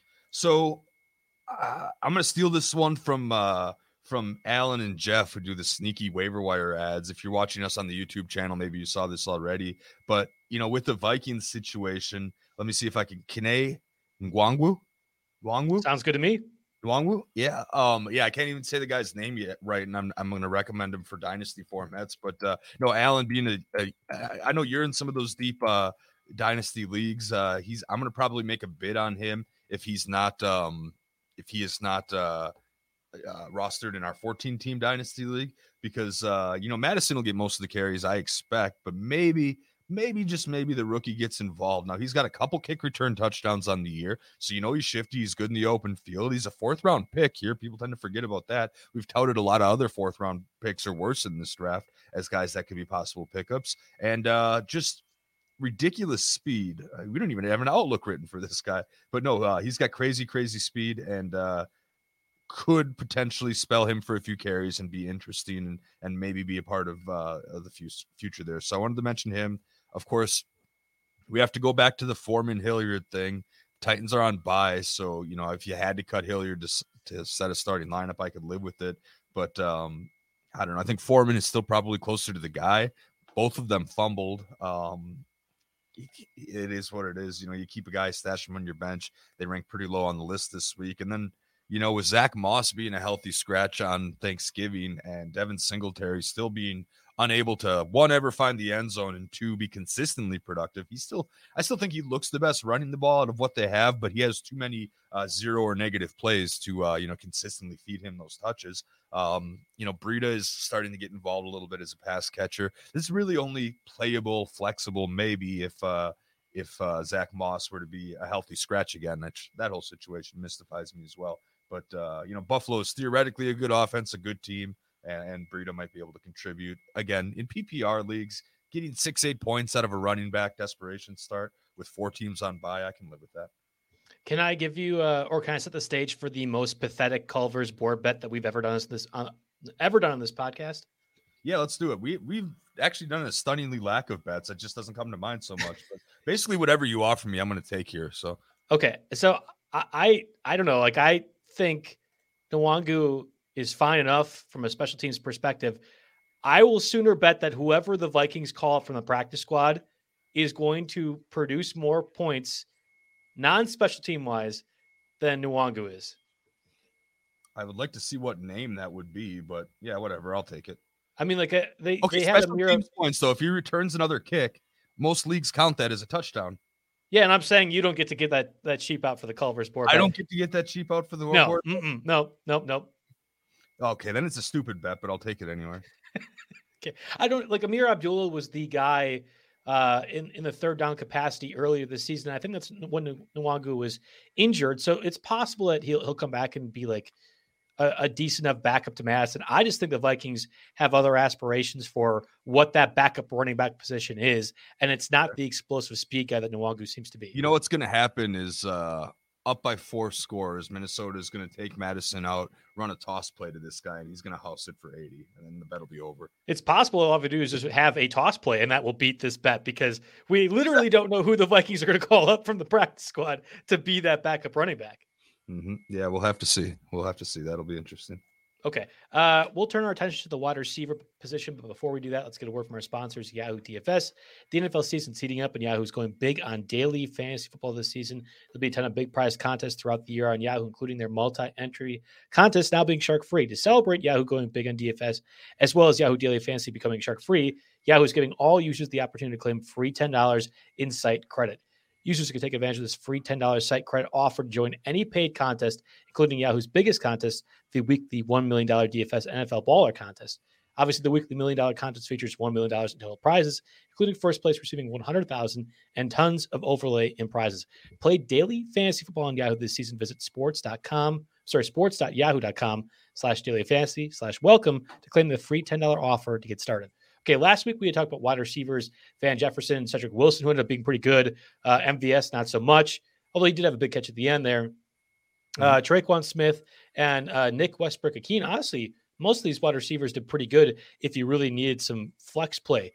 Speaker 3: So uh, I'm going to steal this one from uh, from Alan and Jeff, who do the sneaky waiver wire ads. If you're watching us on the YouTube channel, maybe you saw this already. But, you know, with the Vikings situation, let me see if I can. Kene Nwangwu? Nwangwu?
Speaker 2: Sounds good to me.
Speaker 3: Nwangwu? Yeah. Um, yeah, I can't even say the guy's name yet, right? And I'm I'm going to recommend him for dynasty formats. But, uh, no, Alan being a, a – I know you're in some of those deep uh, dynasty leagues. Uh, he's I'm going to probably make a bid on him if he's not um, – if he is not uh, uh, rostered in our fourteen team dynasty league, because, uh, you know, Madison will get most of the carries I expect, but maybe, maybe just maybe the rookie gets involved. Now he's got a couple kick return touchdowns on the year. So, you know, he's shifty. He's good in the open field. He's a fourth round pick here. People tend to forget about that. We've touted a lot of other fourth round picks are worse in this draft as guys that could be possible pickups, and uh, just ridiculous speed. Uh, we don't even have an outlook written for this guy, but no, uh, he's got crazy, crazy speed, and uh, could potentially spell him for a few carries and be interesting and, and maybe be a part of, uh, of the future there. So I wanted to mention him. Of course, we have to go back to the Foreman Hilliard thing. Titans are on bye, so, you know, if you had to cut Hilliard to, to set a starting lineup, I could live with it. But um, I don't know. I think Foreman is still probably closer to the guy. Both of them fumbled. Um, it is what it is. You know, you keep a guy, stash him on your bench. They rank pretty low on the list this week. And then, you know, with Zach Moss being a healthy scratch on Thanksgiving and Devin Singletary still being unable to, one, ever find the end zone, and two, be consistently productive, he's still, I still think he looks the best running the ball out of what they have, but he has too many uh, zero or negative plays to, uh, you know, consistently feed him those touches. Um, you know, Breida is starting to get involved a little bit as a pass catcher. This is really only playable, flexible, maybe if, uh, if uh, Zach Moss were to be a healthy scratch again. That, that whole situation mystifies me as well. But, uh, you know, Buffalo is theoretically a good offense, a good team, and, and Breida might be able to contribute. Again, in P P R leagues, getting six, eight points out of a running back desperation start with four teams on bye, I can live with that.
Speaker 2: Can I give you, uh, or can I set the stage for the most pathetic Culver's board bet that we've ever done this uh, ever done on this podcast?
Speaker 3: Yeah, let's do it. We we've actually done a stunningly lack of bets. It just doesn't come to mind so much. But basically, whatever you offer me, I'm going to take here. So
Speaker 2: okay, so I, I I don't know. Like I think Nwangwu is fine enough from a special teams perspective. I will sooner bet that whoever the Vikings call from the practice squad is going to produce more points, non-special team wise, than Nwangwu is.
Speaker 3: I would like to see what name that would be, but yeah, whatever. I'll take it.
Speaker 2: I mean, like a, they
Speaker 3: okay,
Speaker 2: they had
Speaker 3: special
Speaker 2: a mirror
Speaker 3: teams points though. If he returns another kick, most leagues count that as a touchdown.
Speaker 2: Yeah, and I'm saying you don't get to get that that cheap out for the Culver's board.
Speaker 3: I
Speaker 2: bet.
Speaker 3: don't get to get that cheap out for the
Speaker 2: no,
Speaker 3: board.
Speaker 2: mm-mm, no, no, no.
Speaker 3: Okay, then it's a stupid bet, but I'll take it anyway.
Speaker 2: Okay, I don't like Amir Abdullah was the guy uh, in, in the third down capacity earlier this season. I think that's when Nwangwu was injured. So it's possible that he'll, he'll come back and be like a, a decent enough backup to Madison. I just think the Vikings have other aspirations for what that backup running back position is. And it's not the explosive speed guy that Nwangwu seems to be.
Speaker 3: You know, what's going to happen is uh, up by four scores, Minnesota is going to take Madison out, run a toss play to this guy, and he's going to house it for eighty, and then the bet will be over.
Speaker 2: It's possible all I have to do is just have a toss play, and that will beat this bet because we literally don't know who the Vikings are going to call up from the practice squad to be that backup running back.
Speaker 3: Mm-hmm. Yeah, we'll have to see. We'll have to see. That'll be interesting.
Speaker 2: Okay. Uh, we'll turn our attention to the wide receiver position. But before we do that, let's get a word from our sponsors, Yahoo D F S. The N F L season's heating up, and Yahoo's going big on daily fantasy football this season. There'll be a ton of big prize contests throughout the year on Yahoo, including their multi-entry contest now being shark-free. To celebrate Yahoo going big on D F S, as well as Yahoo Daily Fantasy becoming shark-free, Yahoo is giving all users the opportunity to claim free ten dollars in site credit. Users can take advantage of this free ten dollars site credit offer to join any paid contest, including Yahoo's biggest contest, the weekly one million dollars D F S N F L Baller Contest. Obviously, the weekly million dollar contest features one million dollars in total prizes, including first place receiving one hundred thousand dollars and tons of overlay in prizes. Play daily fantasy football on Yahoo this season. Visit sports.com, sorry, sports.yahoo.com slash daily fantasy slash welcome to claim the free ten dollars offer to get started. Okay, last week we had talked about wide receivers, Van Jefferson, Cedric Wilson, who ended up being pretty good. Uh, M V S, not so much, although he did have a big catch at the end there. Uh, Traquan Smith and uh, Nick Westbrook-Akeen. Honestly, most of these wide receivers did pretty good if you really needed some flex play.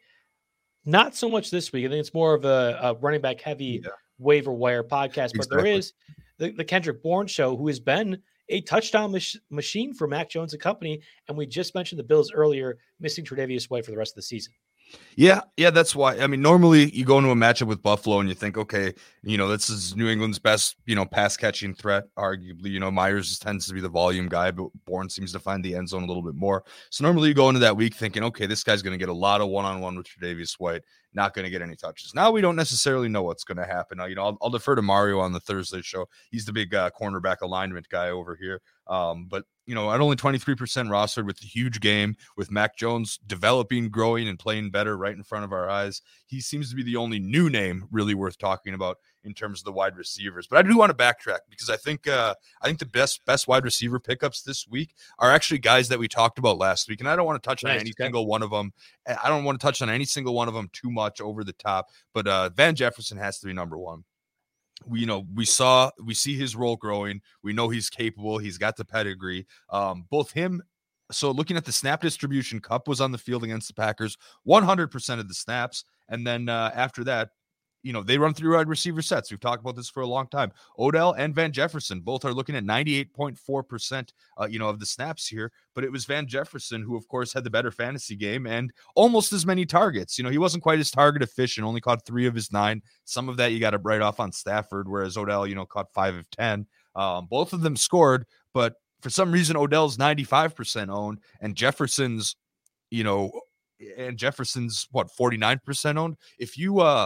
Speaker 2: Not so much this week. I think it's more of a, a running back heavy yeah. waiver wire podcast, but exactly. there is the, the Kendrick Bourne show, who has been a touchdown mach- machine for Mac Jones and company. And we just mentioned the Bills earlier, missing Tre'Davious White for the rest of the season.
Speaker 3: Yeah, yeah, that's why. I mean, normally you go into a matchup with Buffalo and you think, okay, you know, this is New England's best, you know, pass catching threat, arguably. You know, Myers tends to be the volume guy, but Bourne seems to find the end zone a little bit more. So normally you go into that week thinking, okay, this guy's going to get a lot of one-on-one with Tre'Davious White, not going to get any touches. Now we don't necessarily know what's going to happen. Now, you know, I'll, I'll defer to Mario on the Thursday show. He's the big uh, cornerback alignment guy over here. Um, but you know, at only twenty-three percent rostered with a huge game, with Mac Jones developing, growing, and playing better right in front of our eyes, he seems to be the only new name really worth talking about in terms of the wide receivers. But I do want to backtrack because I think uh, I think the best best wide receiver pickups this week are actually guys that we talked about last week, and I don't want to touch nice, on any okay. single one of them. I don't want to touch on any single one of them too much over the top. But uh, Van Jefferson has to be number one. We, you know, we saw, we see his role growing. We know he's capable. He's got the pedigree. Um, both him. So looking at the snap distribution, Kupp was on the field against the Packers, one hundred percent of the snaps. And then uh, after that, you know, they run through wide receiver sets. We've talked about this for a long time. Odell and Van Jefferson both are looking at ninety-eight point four percent, uh, you know, of the snaps here. But it was Van Jefferson who, of course, had the better fantasy game and almost as many targets. You know, he wasn't quite as target efficient, only caught three of his nine. Some of that you got to write off on Stafford, whereas Odell, you know, caught five of ten. Um, both of them scored, but for some reason, Odell's ninety-five percent owned and Jefferson's, you know, and Jefferson's what, forty-nine percent owned. If you, uh,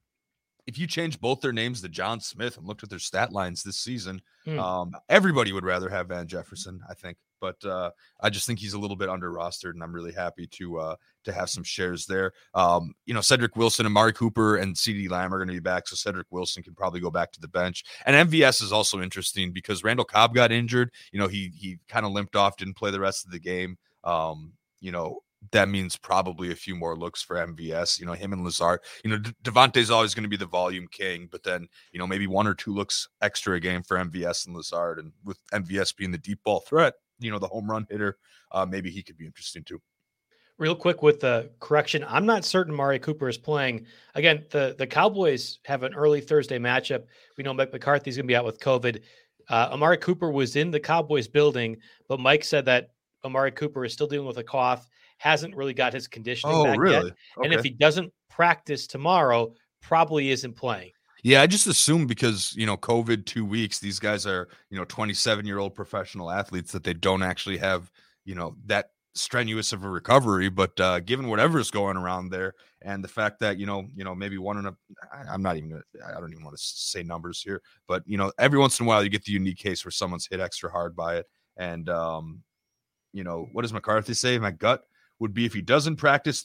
Speaker 3: If you change both their names to John Smith and looked at their stat lines this season, mm. um, everybody would rather have Van Jefferson, I think. But uh, I just think he's a little bit under rostered, and I'm really happy to uh, to have some shares there. Um, you know, Cedric Wilson and Amari Cooper and CeeDee Lamb are going to be back, so Cedric Wilson can probably go back to the bench. And M V S is also interesting because Randall Cobb got injured. You know, he he kind of limped off, didn't play the rest of the game. Um, you know. That means probably a few more looks for M V S, you know, him and Lazard. You know, De- Devontae's always going to be the volume king, but then, you know, maybe one or two looks extra a game for M V S and Lazard. And with M V S being the deep ball threat, you know, the home run hitter, uh, maybe he could be interesting too.
Speaker 2: Real quick with the correction, I'm not certain Amari Cooper is playing. Again, the, the Cowboys have an early Thursday matchup. We know Mike McCarthy's going to be out with COVID. Uh, Amari Cooper was in the Cowboys building, but Mike said that Amari Cooper is still dealing with a cough. Hasn't really got his conditioning
Speaker 3: oh,
Speaker 2: back
Speaker 3: really?
Speaker 2: yet.
Speaker 3: Okay.
Speaker 2: And if he doesn't practice tomorrow, probably isn't playing.
Speaker 3: Yeah, I just assume because, you know, COVID two weeks, these guys are, you know, twenty-seven-year-old professional athletes that they don't actually have, you know, that strenuous of a recovery. But uh, given whatever's going around there and the fact that, you know, you know, maybe one and a, I, I'm not even gonna, I don't even want to say numbers here, but, you know, every once in a while you get the unique case where someone's hit extra hard by it. And, um, you know, what does McCarthy say? My gut would be if he doesn't practice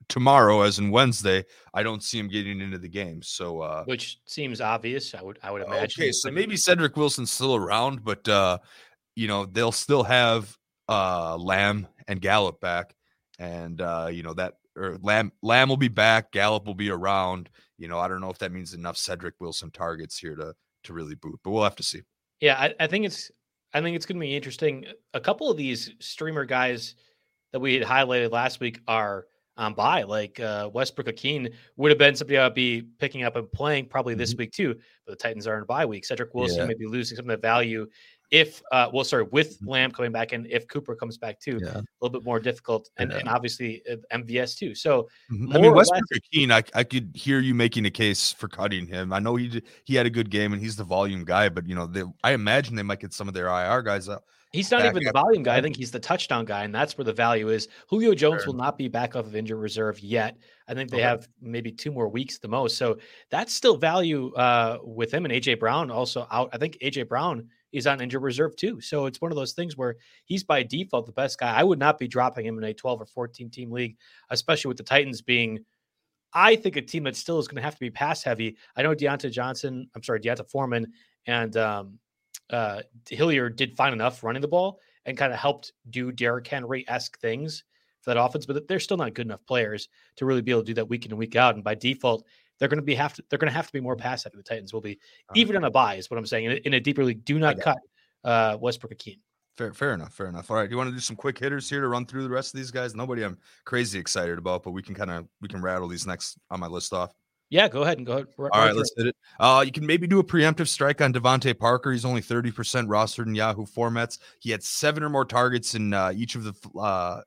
Speaker 3: tomorrow, as in Wednesday, I don't see him getting into the game. So, uh,
Speaker 2: which seems obvious. I would, I would imagine.
Speaker 3: Okay, so maybe Cedric Wilson's still around, but uh, you know they'll still have uh, Lamb and Gallup back, and uh, you know that or Lamb Lamb will be back, Gallup will be around. You know, I don't know if that means enough Cedric Wilson targets here to to really boot, but we'll have to see.
Speaker 2: Yeah, I, I think it's I think it's going to be interesting. A couple of these streamer guys that we had highlighted last week are on bye. Like uh, Westbrook-Ikhine would have been somebody I'd be picking up and playing probably this
Speaker 3: Mhm.
Speaker 2: week too. But the Titans are in bye week. Cedric Wilson
Speaker 3: Yeah.
Speaker 2: may be losing some of the value if, uh, well, sorry, with Lamb coming back and if Cooper comes back too,
Speaker 3: Yeah.
Speaker 2: a little bit more difficult, and,
Speaker 3: Yeah.
Speaker 2: and obviously uh, M V S too. So
Speaker 3: Mhm. I
Speaker 2: more
Speaker 3: mean,
Speaker 2: or less,
Speaker 3: Westbrook-Ikhine, I, I could hear you making a case for cutting him. I know he did, he had a good game and he's the volume guy, but you know, they, I imagine they might get some of their I R guys out.
Speaker 2: he's not
Speaker 3: back
Speaker 2: even the
Speaker 3: after
Speaker 2: volume guy. I
Speaker 3: that.
Speaker 2: think he's the touchdown guy, and that's where the value is. Julio Jones
Speaker 3: Fair
Speaker 2: will not be back off of injured reserve yet. I think they
Speaker 3: Okay.
Speaker 2: have maybe two more weeks the most. So that's still value uh, with him, and A J Brown also out. I think A J Brown is on injured reserve too. So it's one of those things where he's by default the best guy. I would not be dropping him in a twelve or fourteen team league, especially with the Titans being, I think, a team that still is going to have to be pass heavy. I know Deontay Johnson, I'm sorry, Deonta Foreman and um, uh, Hilliard did fine enough running the ball and kind of helped do Derrick Henry-esque things for that offense, but they're still not good enough players to really be able to do that week in and week out. And by default, they're going to be have to they're going to have to be more pass heavy. The Titans will be, even on a bye, is what I'm saying. In a, in a deeper league, do not cut uh, Westbrook-Ikhine.
Speaker 3: Fair, fair enough. Fair enough. All right. Do you want to do some quick hitters here to run through the rest of these guys? Nobody I'm crazy excited about, but we can kind of we can rattle these next on my list off.
Speaker 2: Yeah, go ahead and go ahead.
Speaker 3: All right, let's hit it. Uh, you can maybe do a preemptive strike on Devontae Parker. He's only thirty percent rostered in Yahoo formats. He had seven or more targets in uh, each of the uh,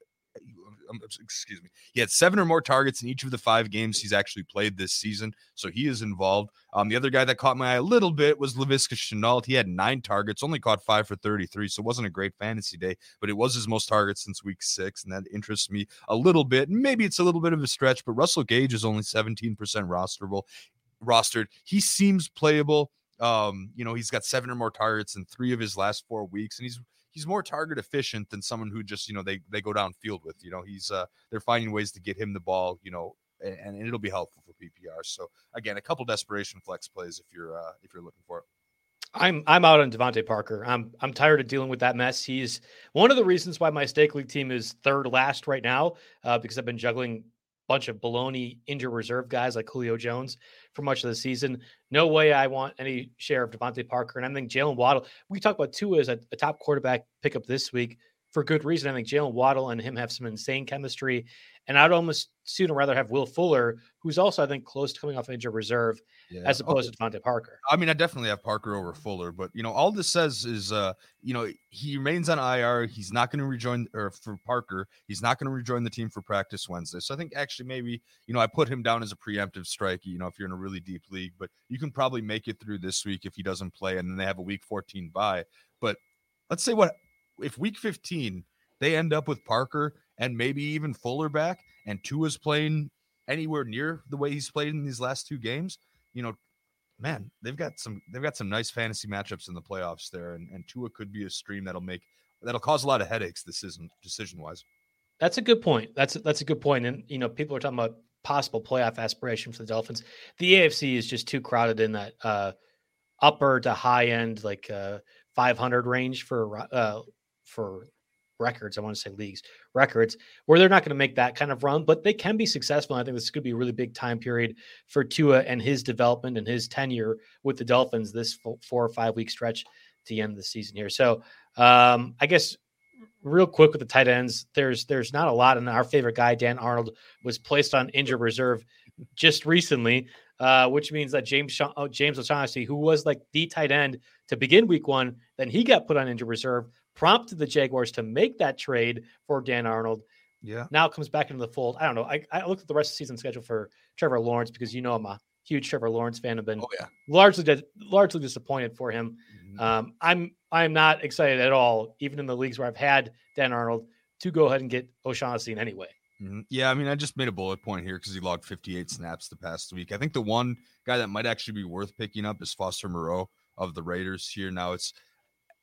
Speaker 3: excuse me. He had seven or more targets in each of the five games he's actually played this season, so he is involved. Um, the other guy that caught my eye a little bit was Laviska Shenault. He had nine targets, only caught five for thirty-three, so it wasn't a great fantasy day, but it was his most targets since week six, and that interests me a little bit. Maybe it's a little bit of a stretch, but Russell Gage is only seventeen percent rosterable, rostered. He seems playable. Um, you know, he's got seven or more targets in three of his last four weeks, and he's he's more target efficient than someone who just, you know, they they go downfield with. You know, he's uh they're finding ways to get him the ball, you know, and, and it'll be helpful for P P R. So again, a couple desperation flex plays if you're uh if you're looking for it.
Speaker 2: I'm I'm out on Devontae Parker. I'm I'm tired of dealing with that mess. He's one of the reasons why my stake league team is third last right now, uh, because I've been juggling bunch of baloney injured reserve guys like Julio Jones for much of the season. No way I want any share of Devontae Parker. And I think Jalen Waddle, we talk about Tua as a, a top quarterback pickup this week for good reason. I think Jalen Waddle and him have some insane chemistry. And I'd almost sooner rather have Will Fuller, who's also, I think, close to coming off injured reserve,
Speaker 3: Yeah.
Speaker 2: as opposed
Speaker 3: Okay.
Speaker 2: to Devontae Parker.
Speaker 3: I mean, I definitely have Parker over Fuller, but you know, all this says is, uh, you know, he remains on I R. He's not going to rejoin, or for Parker, he's not going to rejoin the team for practice Wednesday. So I think actually maybe, you know, I put him down as a preemptive strike, you know, if you're in a really deep league, but you can probably make it through this week if he doesn't play, and then they have a week fourteen bye. But let's say what if week fifteen they end up with Parker and maybe even Fuller back, and Tua's playing anywhere near the way he's played in these last two games, you know, man, they've got some they've got some nice fantasy matchups in the playoffs there, and, and Tua could be a stream that'll make that'll cause a lot of headaches this season decision wise.
Speaker 2: That's a good point. That's that's a good point. And you know, people are talking about possible playoff aspiration for the Dolphins. The A F C is just too crowded in that uh, upper to high end, like uh, five hundred range for uh, for records. I want to say leagues records, where they're not going to make that kind of run, but they can be successful. And I think this could be a really big time period for Tua and his development and his tenure with the Dolphins this four or five week stretch to the end of the season here. So um, I guess real quick with the tight ends, there's there's not a lot. And our favorite guy, Dan Arnold, was placed on injured reserve just recently, uh, which means that James Sha- oh, James O'Shaughnessy, who was like the tight end to begin week one, then he got put on injured reserve, prompted the Jaguars to make that trade for Dan Arnold.
Speaker 3: Yeah.
Speaker 2: Now comes back into the fold. I don't know. I, I looked at the rest of the season schedule for Trevor Lawrence because, you know, I'm a huge Trevor Lawrence fan. I've been
Speaker 3: Oh, yeah.
Speaker 2: largely de- largely disappointed for him.
Speaker 3: Mhm.
Speaker 2: Um, I'm I'm not excited at all, even in the leagues where I've had Dan Arnold, to go ahead and get O'Shaughnessy in anyway.
Speaker 3: Mhm. Yeah, I mean, I just made a bullet point here because he logged fifty-eight snaps the past week. I think the one guy that might actually be worth picking up is Foster Moreau of the Raiders here. Now, it's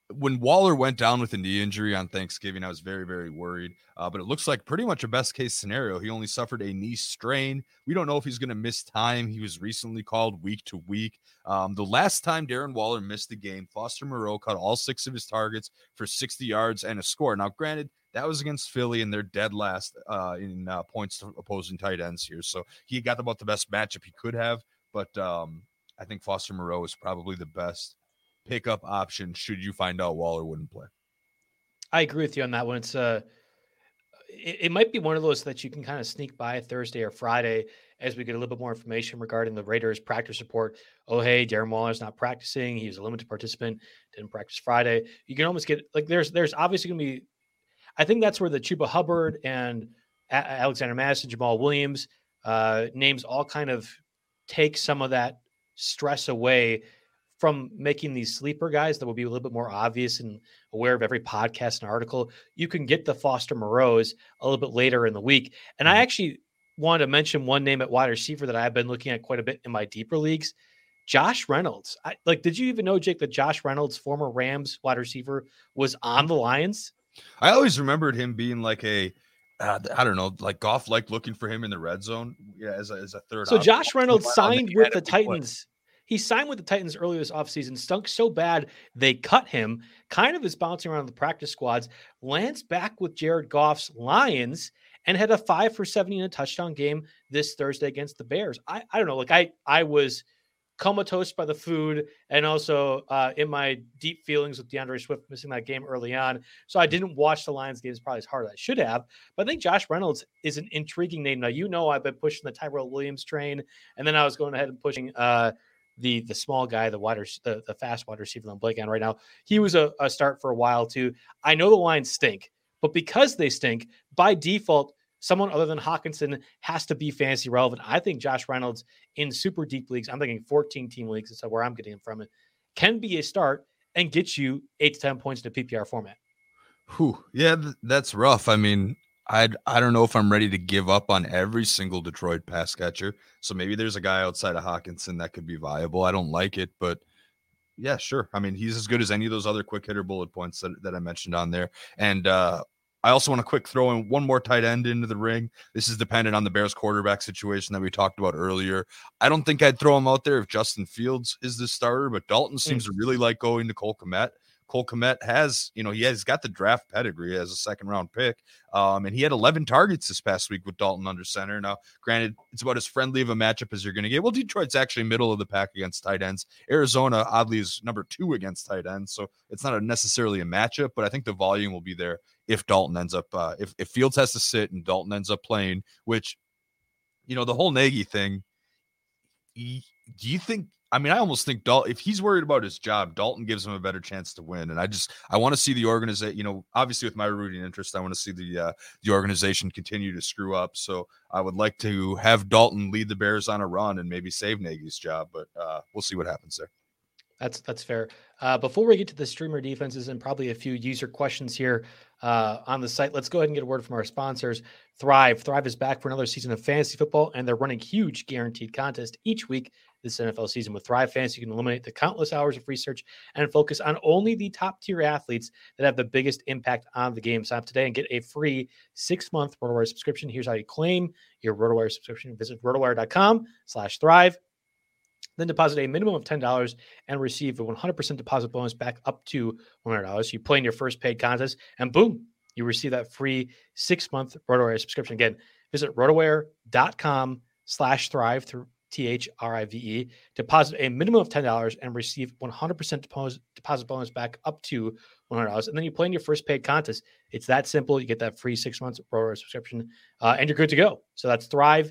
Speaker 3: when Waller went down with a knee injury on Thanksgiving, I was very, very worried. Uh, but it looks like pretty much a best case scenario. He only suffered a knee strain. We don't know if he's going to miss time. He was recently called week to week. Um, the last time Darren Waller missed the game, Foster Moreau caught all six of his targets for sixty yards and a score. Now, granted, that was against Philly, and they're dead last uh, in uh, points to opposing tight ends here. So he got about the best matchup he could have. But um, I think Foster Moreau is probably the best pickup option should you find out Waller wouldn't play.
Speaker 2: I agree with you on that one. It's uh, it, it might be one of those that you can kind of sneak by Thursday or Friday as we get a little bit more information regarding the Raiders practice report. Oh, hey, Darren Waller's not practicing. He was a limited participant, didn't practice Friday. You can almost get like there's there's obviously going to be. I think that's where the Chuba Hubbard and a- Alexander Madison, Jamal Williams uh, names all kind of take some of that stress away from making these sleeper guys that will be a little bit more obvious and aware of every podcast and article. You can get the Foster Moreaus a little bit later in the week. And I actually wanted to mention one name at wide receiver that I've been looking at quite a bit in my deeper leagues, Josh Reynolds. I, like, did you even know, Jake, that Josh Reynolds, former Rams wide receiver, was on the Lions?
Speaker 3: I always remembered him being like a, uh, I don't know, like Goff, like looking for him in the red zone yeah, as, a, as a third
Speaker 2: So
Speaker 3: option.
Speaker 2: Josh Reynolds signed with the Titans. He signed with the Titans earlier this offseason, stunk so bad they cut him, kind of is bouncing around the practice squads, lands back with Jared Goff's Lions, and had a five for seventy and a touchdown game this Thursday against the Bears. I, I don't know, like I I was comatose by the food and also uh, in my deep feelings with DeAndre Swift missing that game early on. So I didn't watch the Lions games probably as hard as I should have. But I think Josh Reynolds is an intriguing name. Now, you know I've been pushing the Tyrell Williams train, and then I was going ahead and pushing uh, – the the small guy, the wide, the, the fast wide receiver that I'm blanking on right now. He was a, a start for a while too. I know the Lions stink, but because they stink, by default, someone other than Hawkinson has to be fantasy relevant. I think Josh Reynolds in super deep leagues, I'm thinking fourteen team leagues, is where I'm getting him from, it can be a start and get you eight to ten points in a P P R format.
Speaker 3: Whew. Yeah, th- that's rough. I mean, I I don't know if I'm ready to give up on every single Detroit pass catcher. So maybe there's a guy outside of Hawkinson that could be viable. I don't like it, but yeah, sure. I mean, he's as good as any of those other quick hitter bullet points that, that I mentioned on there. And uh, I also want to quick throw in one more tight end into the ring. This is dependent on the Bears quarterback situation that we talked about earlier. I don't think I'd throw him out there if Justin Fields is the starter, but Dalton seems mm. to really like going to Cole Kmet. Cole Kmet has, you know, he has got the draft pedigree as a second round pick. Um, and he had eleven targets this past week with Dalton under center. Now, granted, it's about as friendly of a matchup as you're going to get. Well, Detroit's actually middle of the pack against tight ends. Arizona, oddly, is number two against tight ends. So it's not a necessarily a matchup, but I think the volume will be there if Dalton ends up, uh, if, if Fields has to sit and Dalton ends up playing, which, you know, the whole Nagy thing, he, do you think, I mean, I almost think Dalton, if he's worried about his job, Dalton gives him a better chance to win. And I just, I want to see the organization, you know, obviously with my rooting interest, I want to see the, uh, the organization continue to screw up. So I would like to have Dalton lead the Bears on a run and maybe save Nagy's job, but uh, we'll see what happens there.
Speaker 2: That's, that's fair. Uh, before we get to the streamer defenses and probably a few user questions here uh, on the site, let's go ahead and get a word from our sponsors. Thrive. Thrive is back for another season of fantasy football, and they're running huge guaranteed contests each week this N F L season. With Thrive Fantasy, you can eliminate the countless hours of research and focus on only the top-tier athletes that have the biggest impact on the game. Sign up today and get a free six-month RotoWire subscription. Here's how you claim your RotoWire subscription. Visit rotowire.com slash thrive. Then deposit a minimum of ten dollars and receive a one hundred percent deposit bonus back up to one hundred dollars. You play in your first paid contest, and boom, you receive that free six-month RotoWire subscription. Again, visit rotowire.com slash thrive through T H R I V E. Deposit a minimum of ten dollars and receive one hundred percent deposit, deposit bonus back up to one hundred dollars. And then you play in your first paid contest. It's that simple. You get that free six months RotoWire subscription, uh, and you're good to go. So that's Thrive.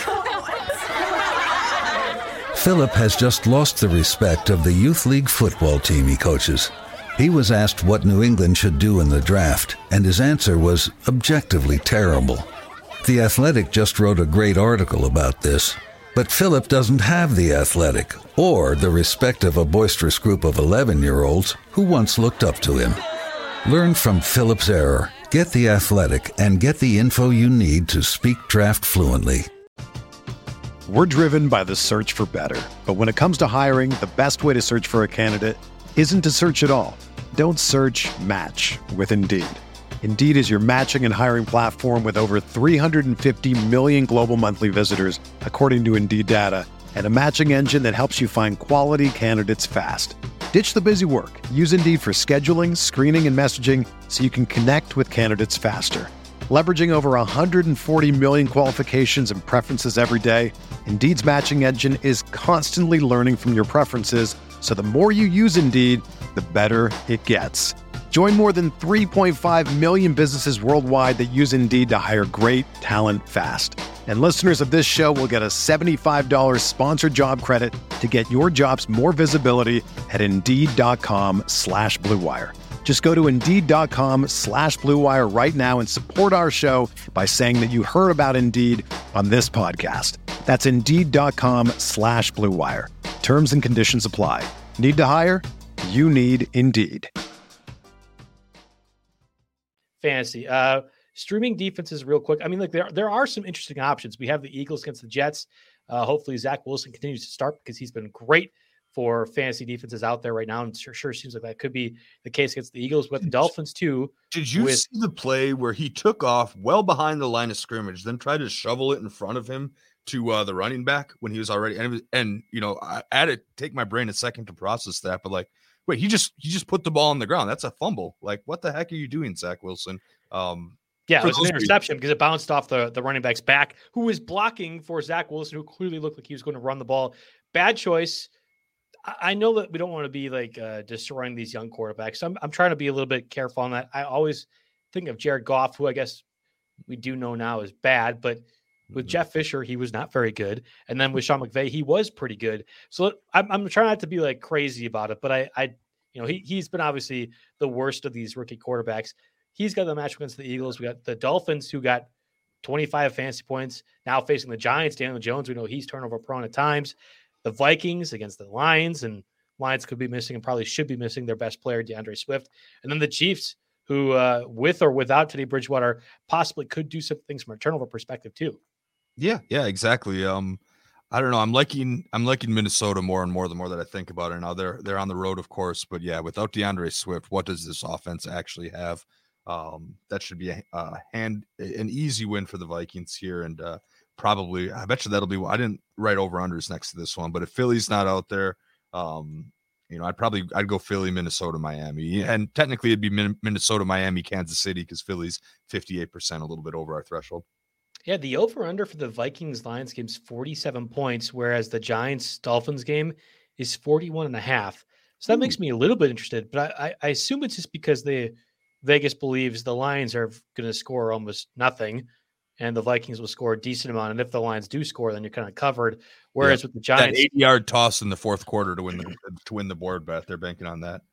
Speaker 4: Philip has just lost the respect of the youth league football team he coaches. He was asked what New England should do in the draft, and his answer was objectively terrible. The Athletic just wrote a great article about this. But Philip doesn't have The Athletic or the respect of a boisterous group of eleven-year-olds who once looked up to him. Learn from Philip's error. Get The Athletic and get the info you need to speak draft fluently.
Speaker 1: We're driven by the search for better. But when it comes to hiring, the best way to search for a candidate isn't to search at all. Don't search, match with Indeed. Indeed is your matching and hiring platform with over three hundred fifty million global monthly visitors, according to Indeed data, and a matching engine that helps you find quality candidates fast. Ditch the busy work. Use Indeed for scheduling, screening, and messaging so you can connect with candidates faster. Leveraging over one hundred forty million qualifications and preferences every day, Indeed's matching engine is constantly learning from your preferences, so the more you use Indeed, the better it gets. Join more than three point five million businesses worldwide that use Indeed to hire great talent fast. And listeners of this show will get a seventy-five dollars sponsored job credit to get your jobs more visibility at Indeed.com slash Blue Wire. Just go to Indeed.com slash Blue Wire right now and support our show by saying that you heard about Indeed on this podcast. That's Indeed.com slash Blue Wire. Terms and conditions apply. Need to hire? You need Indeed.
Speaker 2: Fantasy. Uh, streaming defenses real quick. I mean, like there, there are some interesting options. We have the Eagles against the Jets. Uh, hopefully Zach Wilson continues to start because he's been great for fantasy defenses out there right now. And sure, sure seems like that could be the case against the Eagles with the Dolphins too.
Speaker 3: Did you
Speaker 2: with,
Speaker 3: see the play where he took off well behind the line of scrimmage, then tried to shovel it in front of him to uh, the running back when he was already, and, it was, and you know, I had to take my brain a second to process that, but like, wait, he just he just put the ball on the ground. That's a fumble. Like, what the heck are you doing, Zach Wilson? Um,
Speaker 2: yeah, it was an interception because it bounced off the, the running back's back, who was blocking for Zach Wilson, who clearly looked like he was going to run the ball. Bad choice. I, I know that we don't want to be like uh, destroying these young quarterbacks. So I'm I'm trying to be a little bit careful on that. I always think of Jared Goff, who I guess we do know now is bad, but with mm-hmm. Jeff Fisher, he was not very good. And then with Sean McVay, he was pretty good. So I'm, I'm trying not to be like crazy about it, but I, I you know, he, he's been obviously the worst of these rookie quarterbacks. He's got the match against the Eagles. We got the Dolphins, who got twenty-five fantasy points, now facing the Giants. Daniel Jones, we know he's turnover prone at times. The Vikings against the Lions, and Lions could be missing and probably should be missing their best player, DeAndre Swift. And then the Chiefs, who uh, with or without Teddy Bridgewater, possibly could do some things from a turnover perspective too.
Speaker 3: Yeah, yeah, exactly. Um, I don't know. I'm liking I'm liking Minnesota more and more the more that I think about it now. They're they're on the road, of course, but yeah, without DeAndre Swift, what does this offense actually have? Um, that should be a, a hand an easy win for the Vikings here, and uh, probably I bet you that'll be. I didn't write over unders next to this one, but if Philly's not out there, um, you know, I'd probably I'd go Philly, Minnesota, Miami, and technically it'd be Minnesota, Miami, Kansas City because Philly's fifty-eight percent, a little bit over our threshold.
Speaker 2: Yeah, the over-under for the Vikings-Lions game is forty-seven points, whereas the Giants-Dolphins game is forty-one and a half. So that Ooh. makes me a little bit interested, but I, I assume it's just because the Vegas believes the Lions are going to score almost nothing, and the Vikings will score a decent amount. And if the Lions do score, then you're kind of covered. Whereas yeah, with the Giants,
Speaker 3: that eighty-yard toss in the fourth quarter to win the to win the board bet, they're banking on that.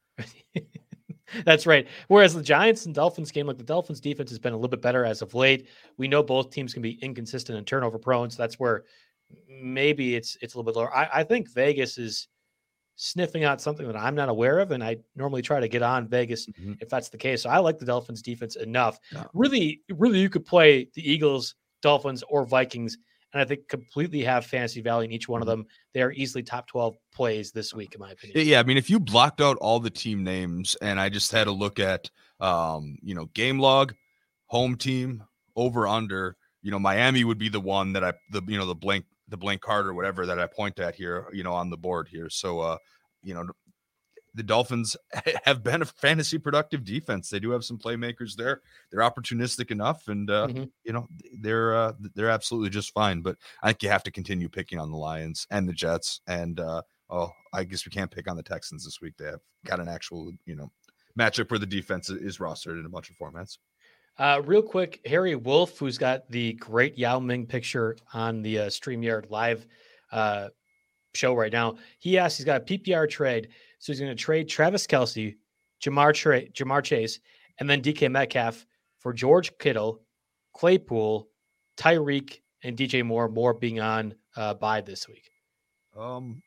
Speaker 2: That's right. Whereas the Giants and Dolphins game, like the Dolphins defense has been a little bit better as of late. We know both teams can be inconsistent and turnover prone. So that's where maybe it's, it's a little bit lower. I, I think Vegas is sniffing out something that I'm not aware of. And I normally try to get on Vegas mm-hmm. if that's the case. So I like the Dolphins defense enough. Yeah. Really, really you could play the Eagles, Dolphins, or Vikings. And I think completely have fantasy value in each one of them. They are easily top twelve plays this week, in my opinion.
Speaker 3: Yeah, I mean, if you blocked out all the team names and I just had to look at, um, you know, game log, home team, over under, you know, Miami would be the one that I, the you know, the blank, the blank card or whatever that I point at here, you know, on the board here. So, uh, you know, the Dolphins have been a fantasy productive defense. They do have some playmakers there. They're opportunistic enough, and uh, mm-hmm. you know they're uh, they're absolutely just fine. But I think you have to continue picking on the Lions and the Jets. And uh, oh, I guess we can't pick on the Texans this week. They have got an actual you know matchup where the defense is rostered in a bunch of formats.
Speaker 2: Uh, real quick, Harry Wolf, who's got the great Yao Ming picture on the uh, StreamYard live uh, show right now. He asked, he's got a P P R trade. So he's going to trade Travis Kelce, Jamar, Tra- Jamar Chase, and then D K Metcalf for George Kittle, Claypool, Tyreek, and D J Moore, Moore being on uh, bye this week.
Speaker 3: Um,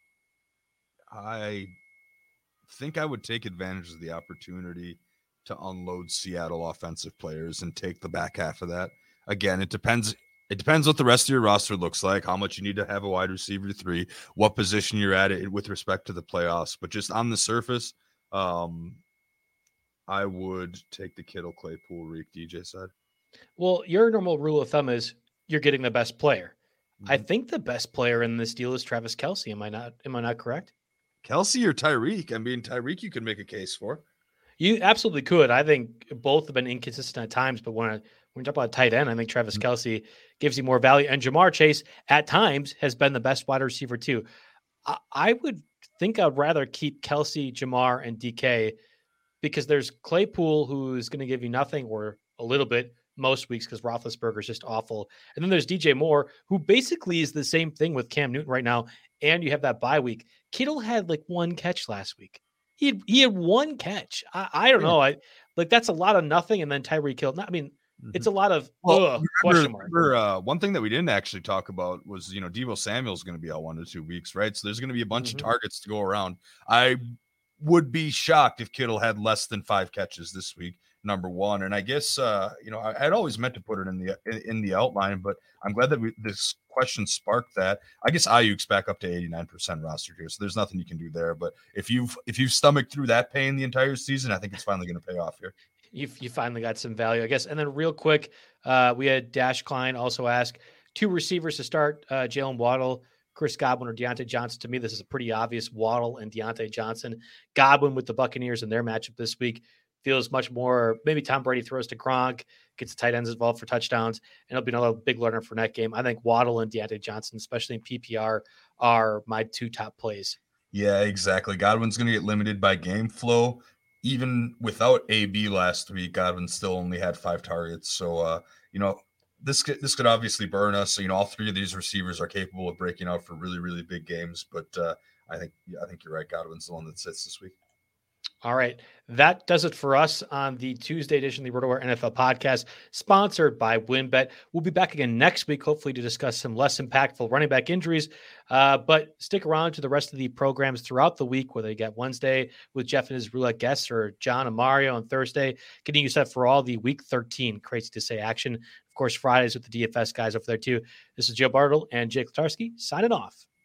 Speaker 3: I think I would take advantage of the opportunity to unload Seattle offensive players and take the back half of that. Again, it depends. It depends what the rest of your roster looks like, how much you need to have a wide receiver three, what position you're at it with respect to the playoffs. But just on the surface, um, I would take the Kittle, Claypool, Reek, D J side.
Speaker 2: Well, your normal rule of thumb is you're getting the best player.
Speaker 3: Mm-hmm.
Speaker 2: I think the best player in this deal is Travis Kelce. Am I not? Am I not correct?
Speaker 3: Kelce or Tyreek? I mean, Tyreek, you could make a case for.
Speaker 2: You absolutely could. I think both have been inconsistent at times, but when I, when you talk about tight end, I think Travis mm-hmm. Kelce gives you more value. And Jamar Chase at times has been the best wide receiver too. I, I would think I'd rather keep Kelce, Jamar, and D K because there's Claypool who's going to give you nothing or a little bit most weeks because Roethlisberger is just awful. And then there's D J Moore, who basically is the same thing with Cam Newton right now. And you have that bye week. Kittle had like one catch last week. He had, he had one catch. I, I don't know. I like that's a lot of nothing. And then Tyreek Hill. I mean, mm-hmm. it's a lot of well, ugh,
Speaker 3: remember,
Speaker 2: question mark.
Speaker 3: Remember, uh, one thing that we didn't actually talk about was, you know, Deebo Samuel's going to be out one to two weeks, right? So there's going to be a bunch mm-hmm. of targets to go around. I would be shocked if Kittle had less than five catches this week. Number one, and I guess uh, you know I, I'd always meant to put it in the in, in the outline, but I'm glad that we, this question sparked that. I guess Ayuk's back up to eighty-nine percent rostered here, so there's nothing you can do there. But if you've if you've stomached through that pain the entire season, I think it's finally going to pay off here.
Speaker 2: You you finally got some value, I guess. And then real quick, uh, we had Dash Klein also ask two receivers to start: uh, Jalen Waddle, Chris Godwin, or Deontay Johnson. To me, this is a pretty obvious Waddle and Deontay Johnson. Godwin with the Buccaneers in their matchup this week feels much more, maybe Tom Brady throws to Gronk, gets the tight ends involved for touchdowns, and it'll be another big learner for that game. I think Waddle and Deontay Johnson, especially in P P R, are my two top plays.
Speaker 3: Yeah, exactly. Godwin's going to get limited by game flow. Even without A B last week, Godwin still only had five targets. So, uh, you know, this could, this could obviously burn us. So, you know, all three of these receivers are capable of breaking out for really, really big games. But uh, I think I think you're right. Godwin's the one that sits this week.
Speaker 2: All right. That does it for us on the Tuesday edition of the RotoWire N F L podcast, sponsored by WynnBET. We'll be back again next week, hopefully to discuss some less impactful running back injuries. Uh, but stick around to the rest of the programs throughout the week, whether you get Wednesday with Jeff and his roulette guests or John and Mario on Thursday, getting you set for all the week thirteen crazy to say action. Of course, Fridays with the D F S guys over there too. This is Joe Bartle and Jake Latarski signing off.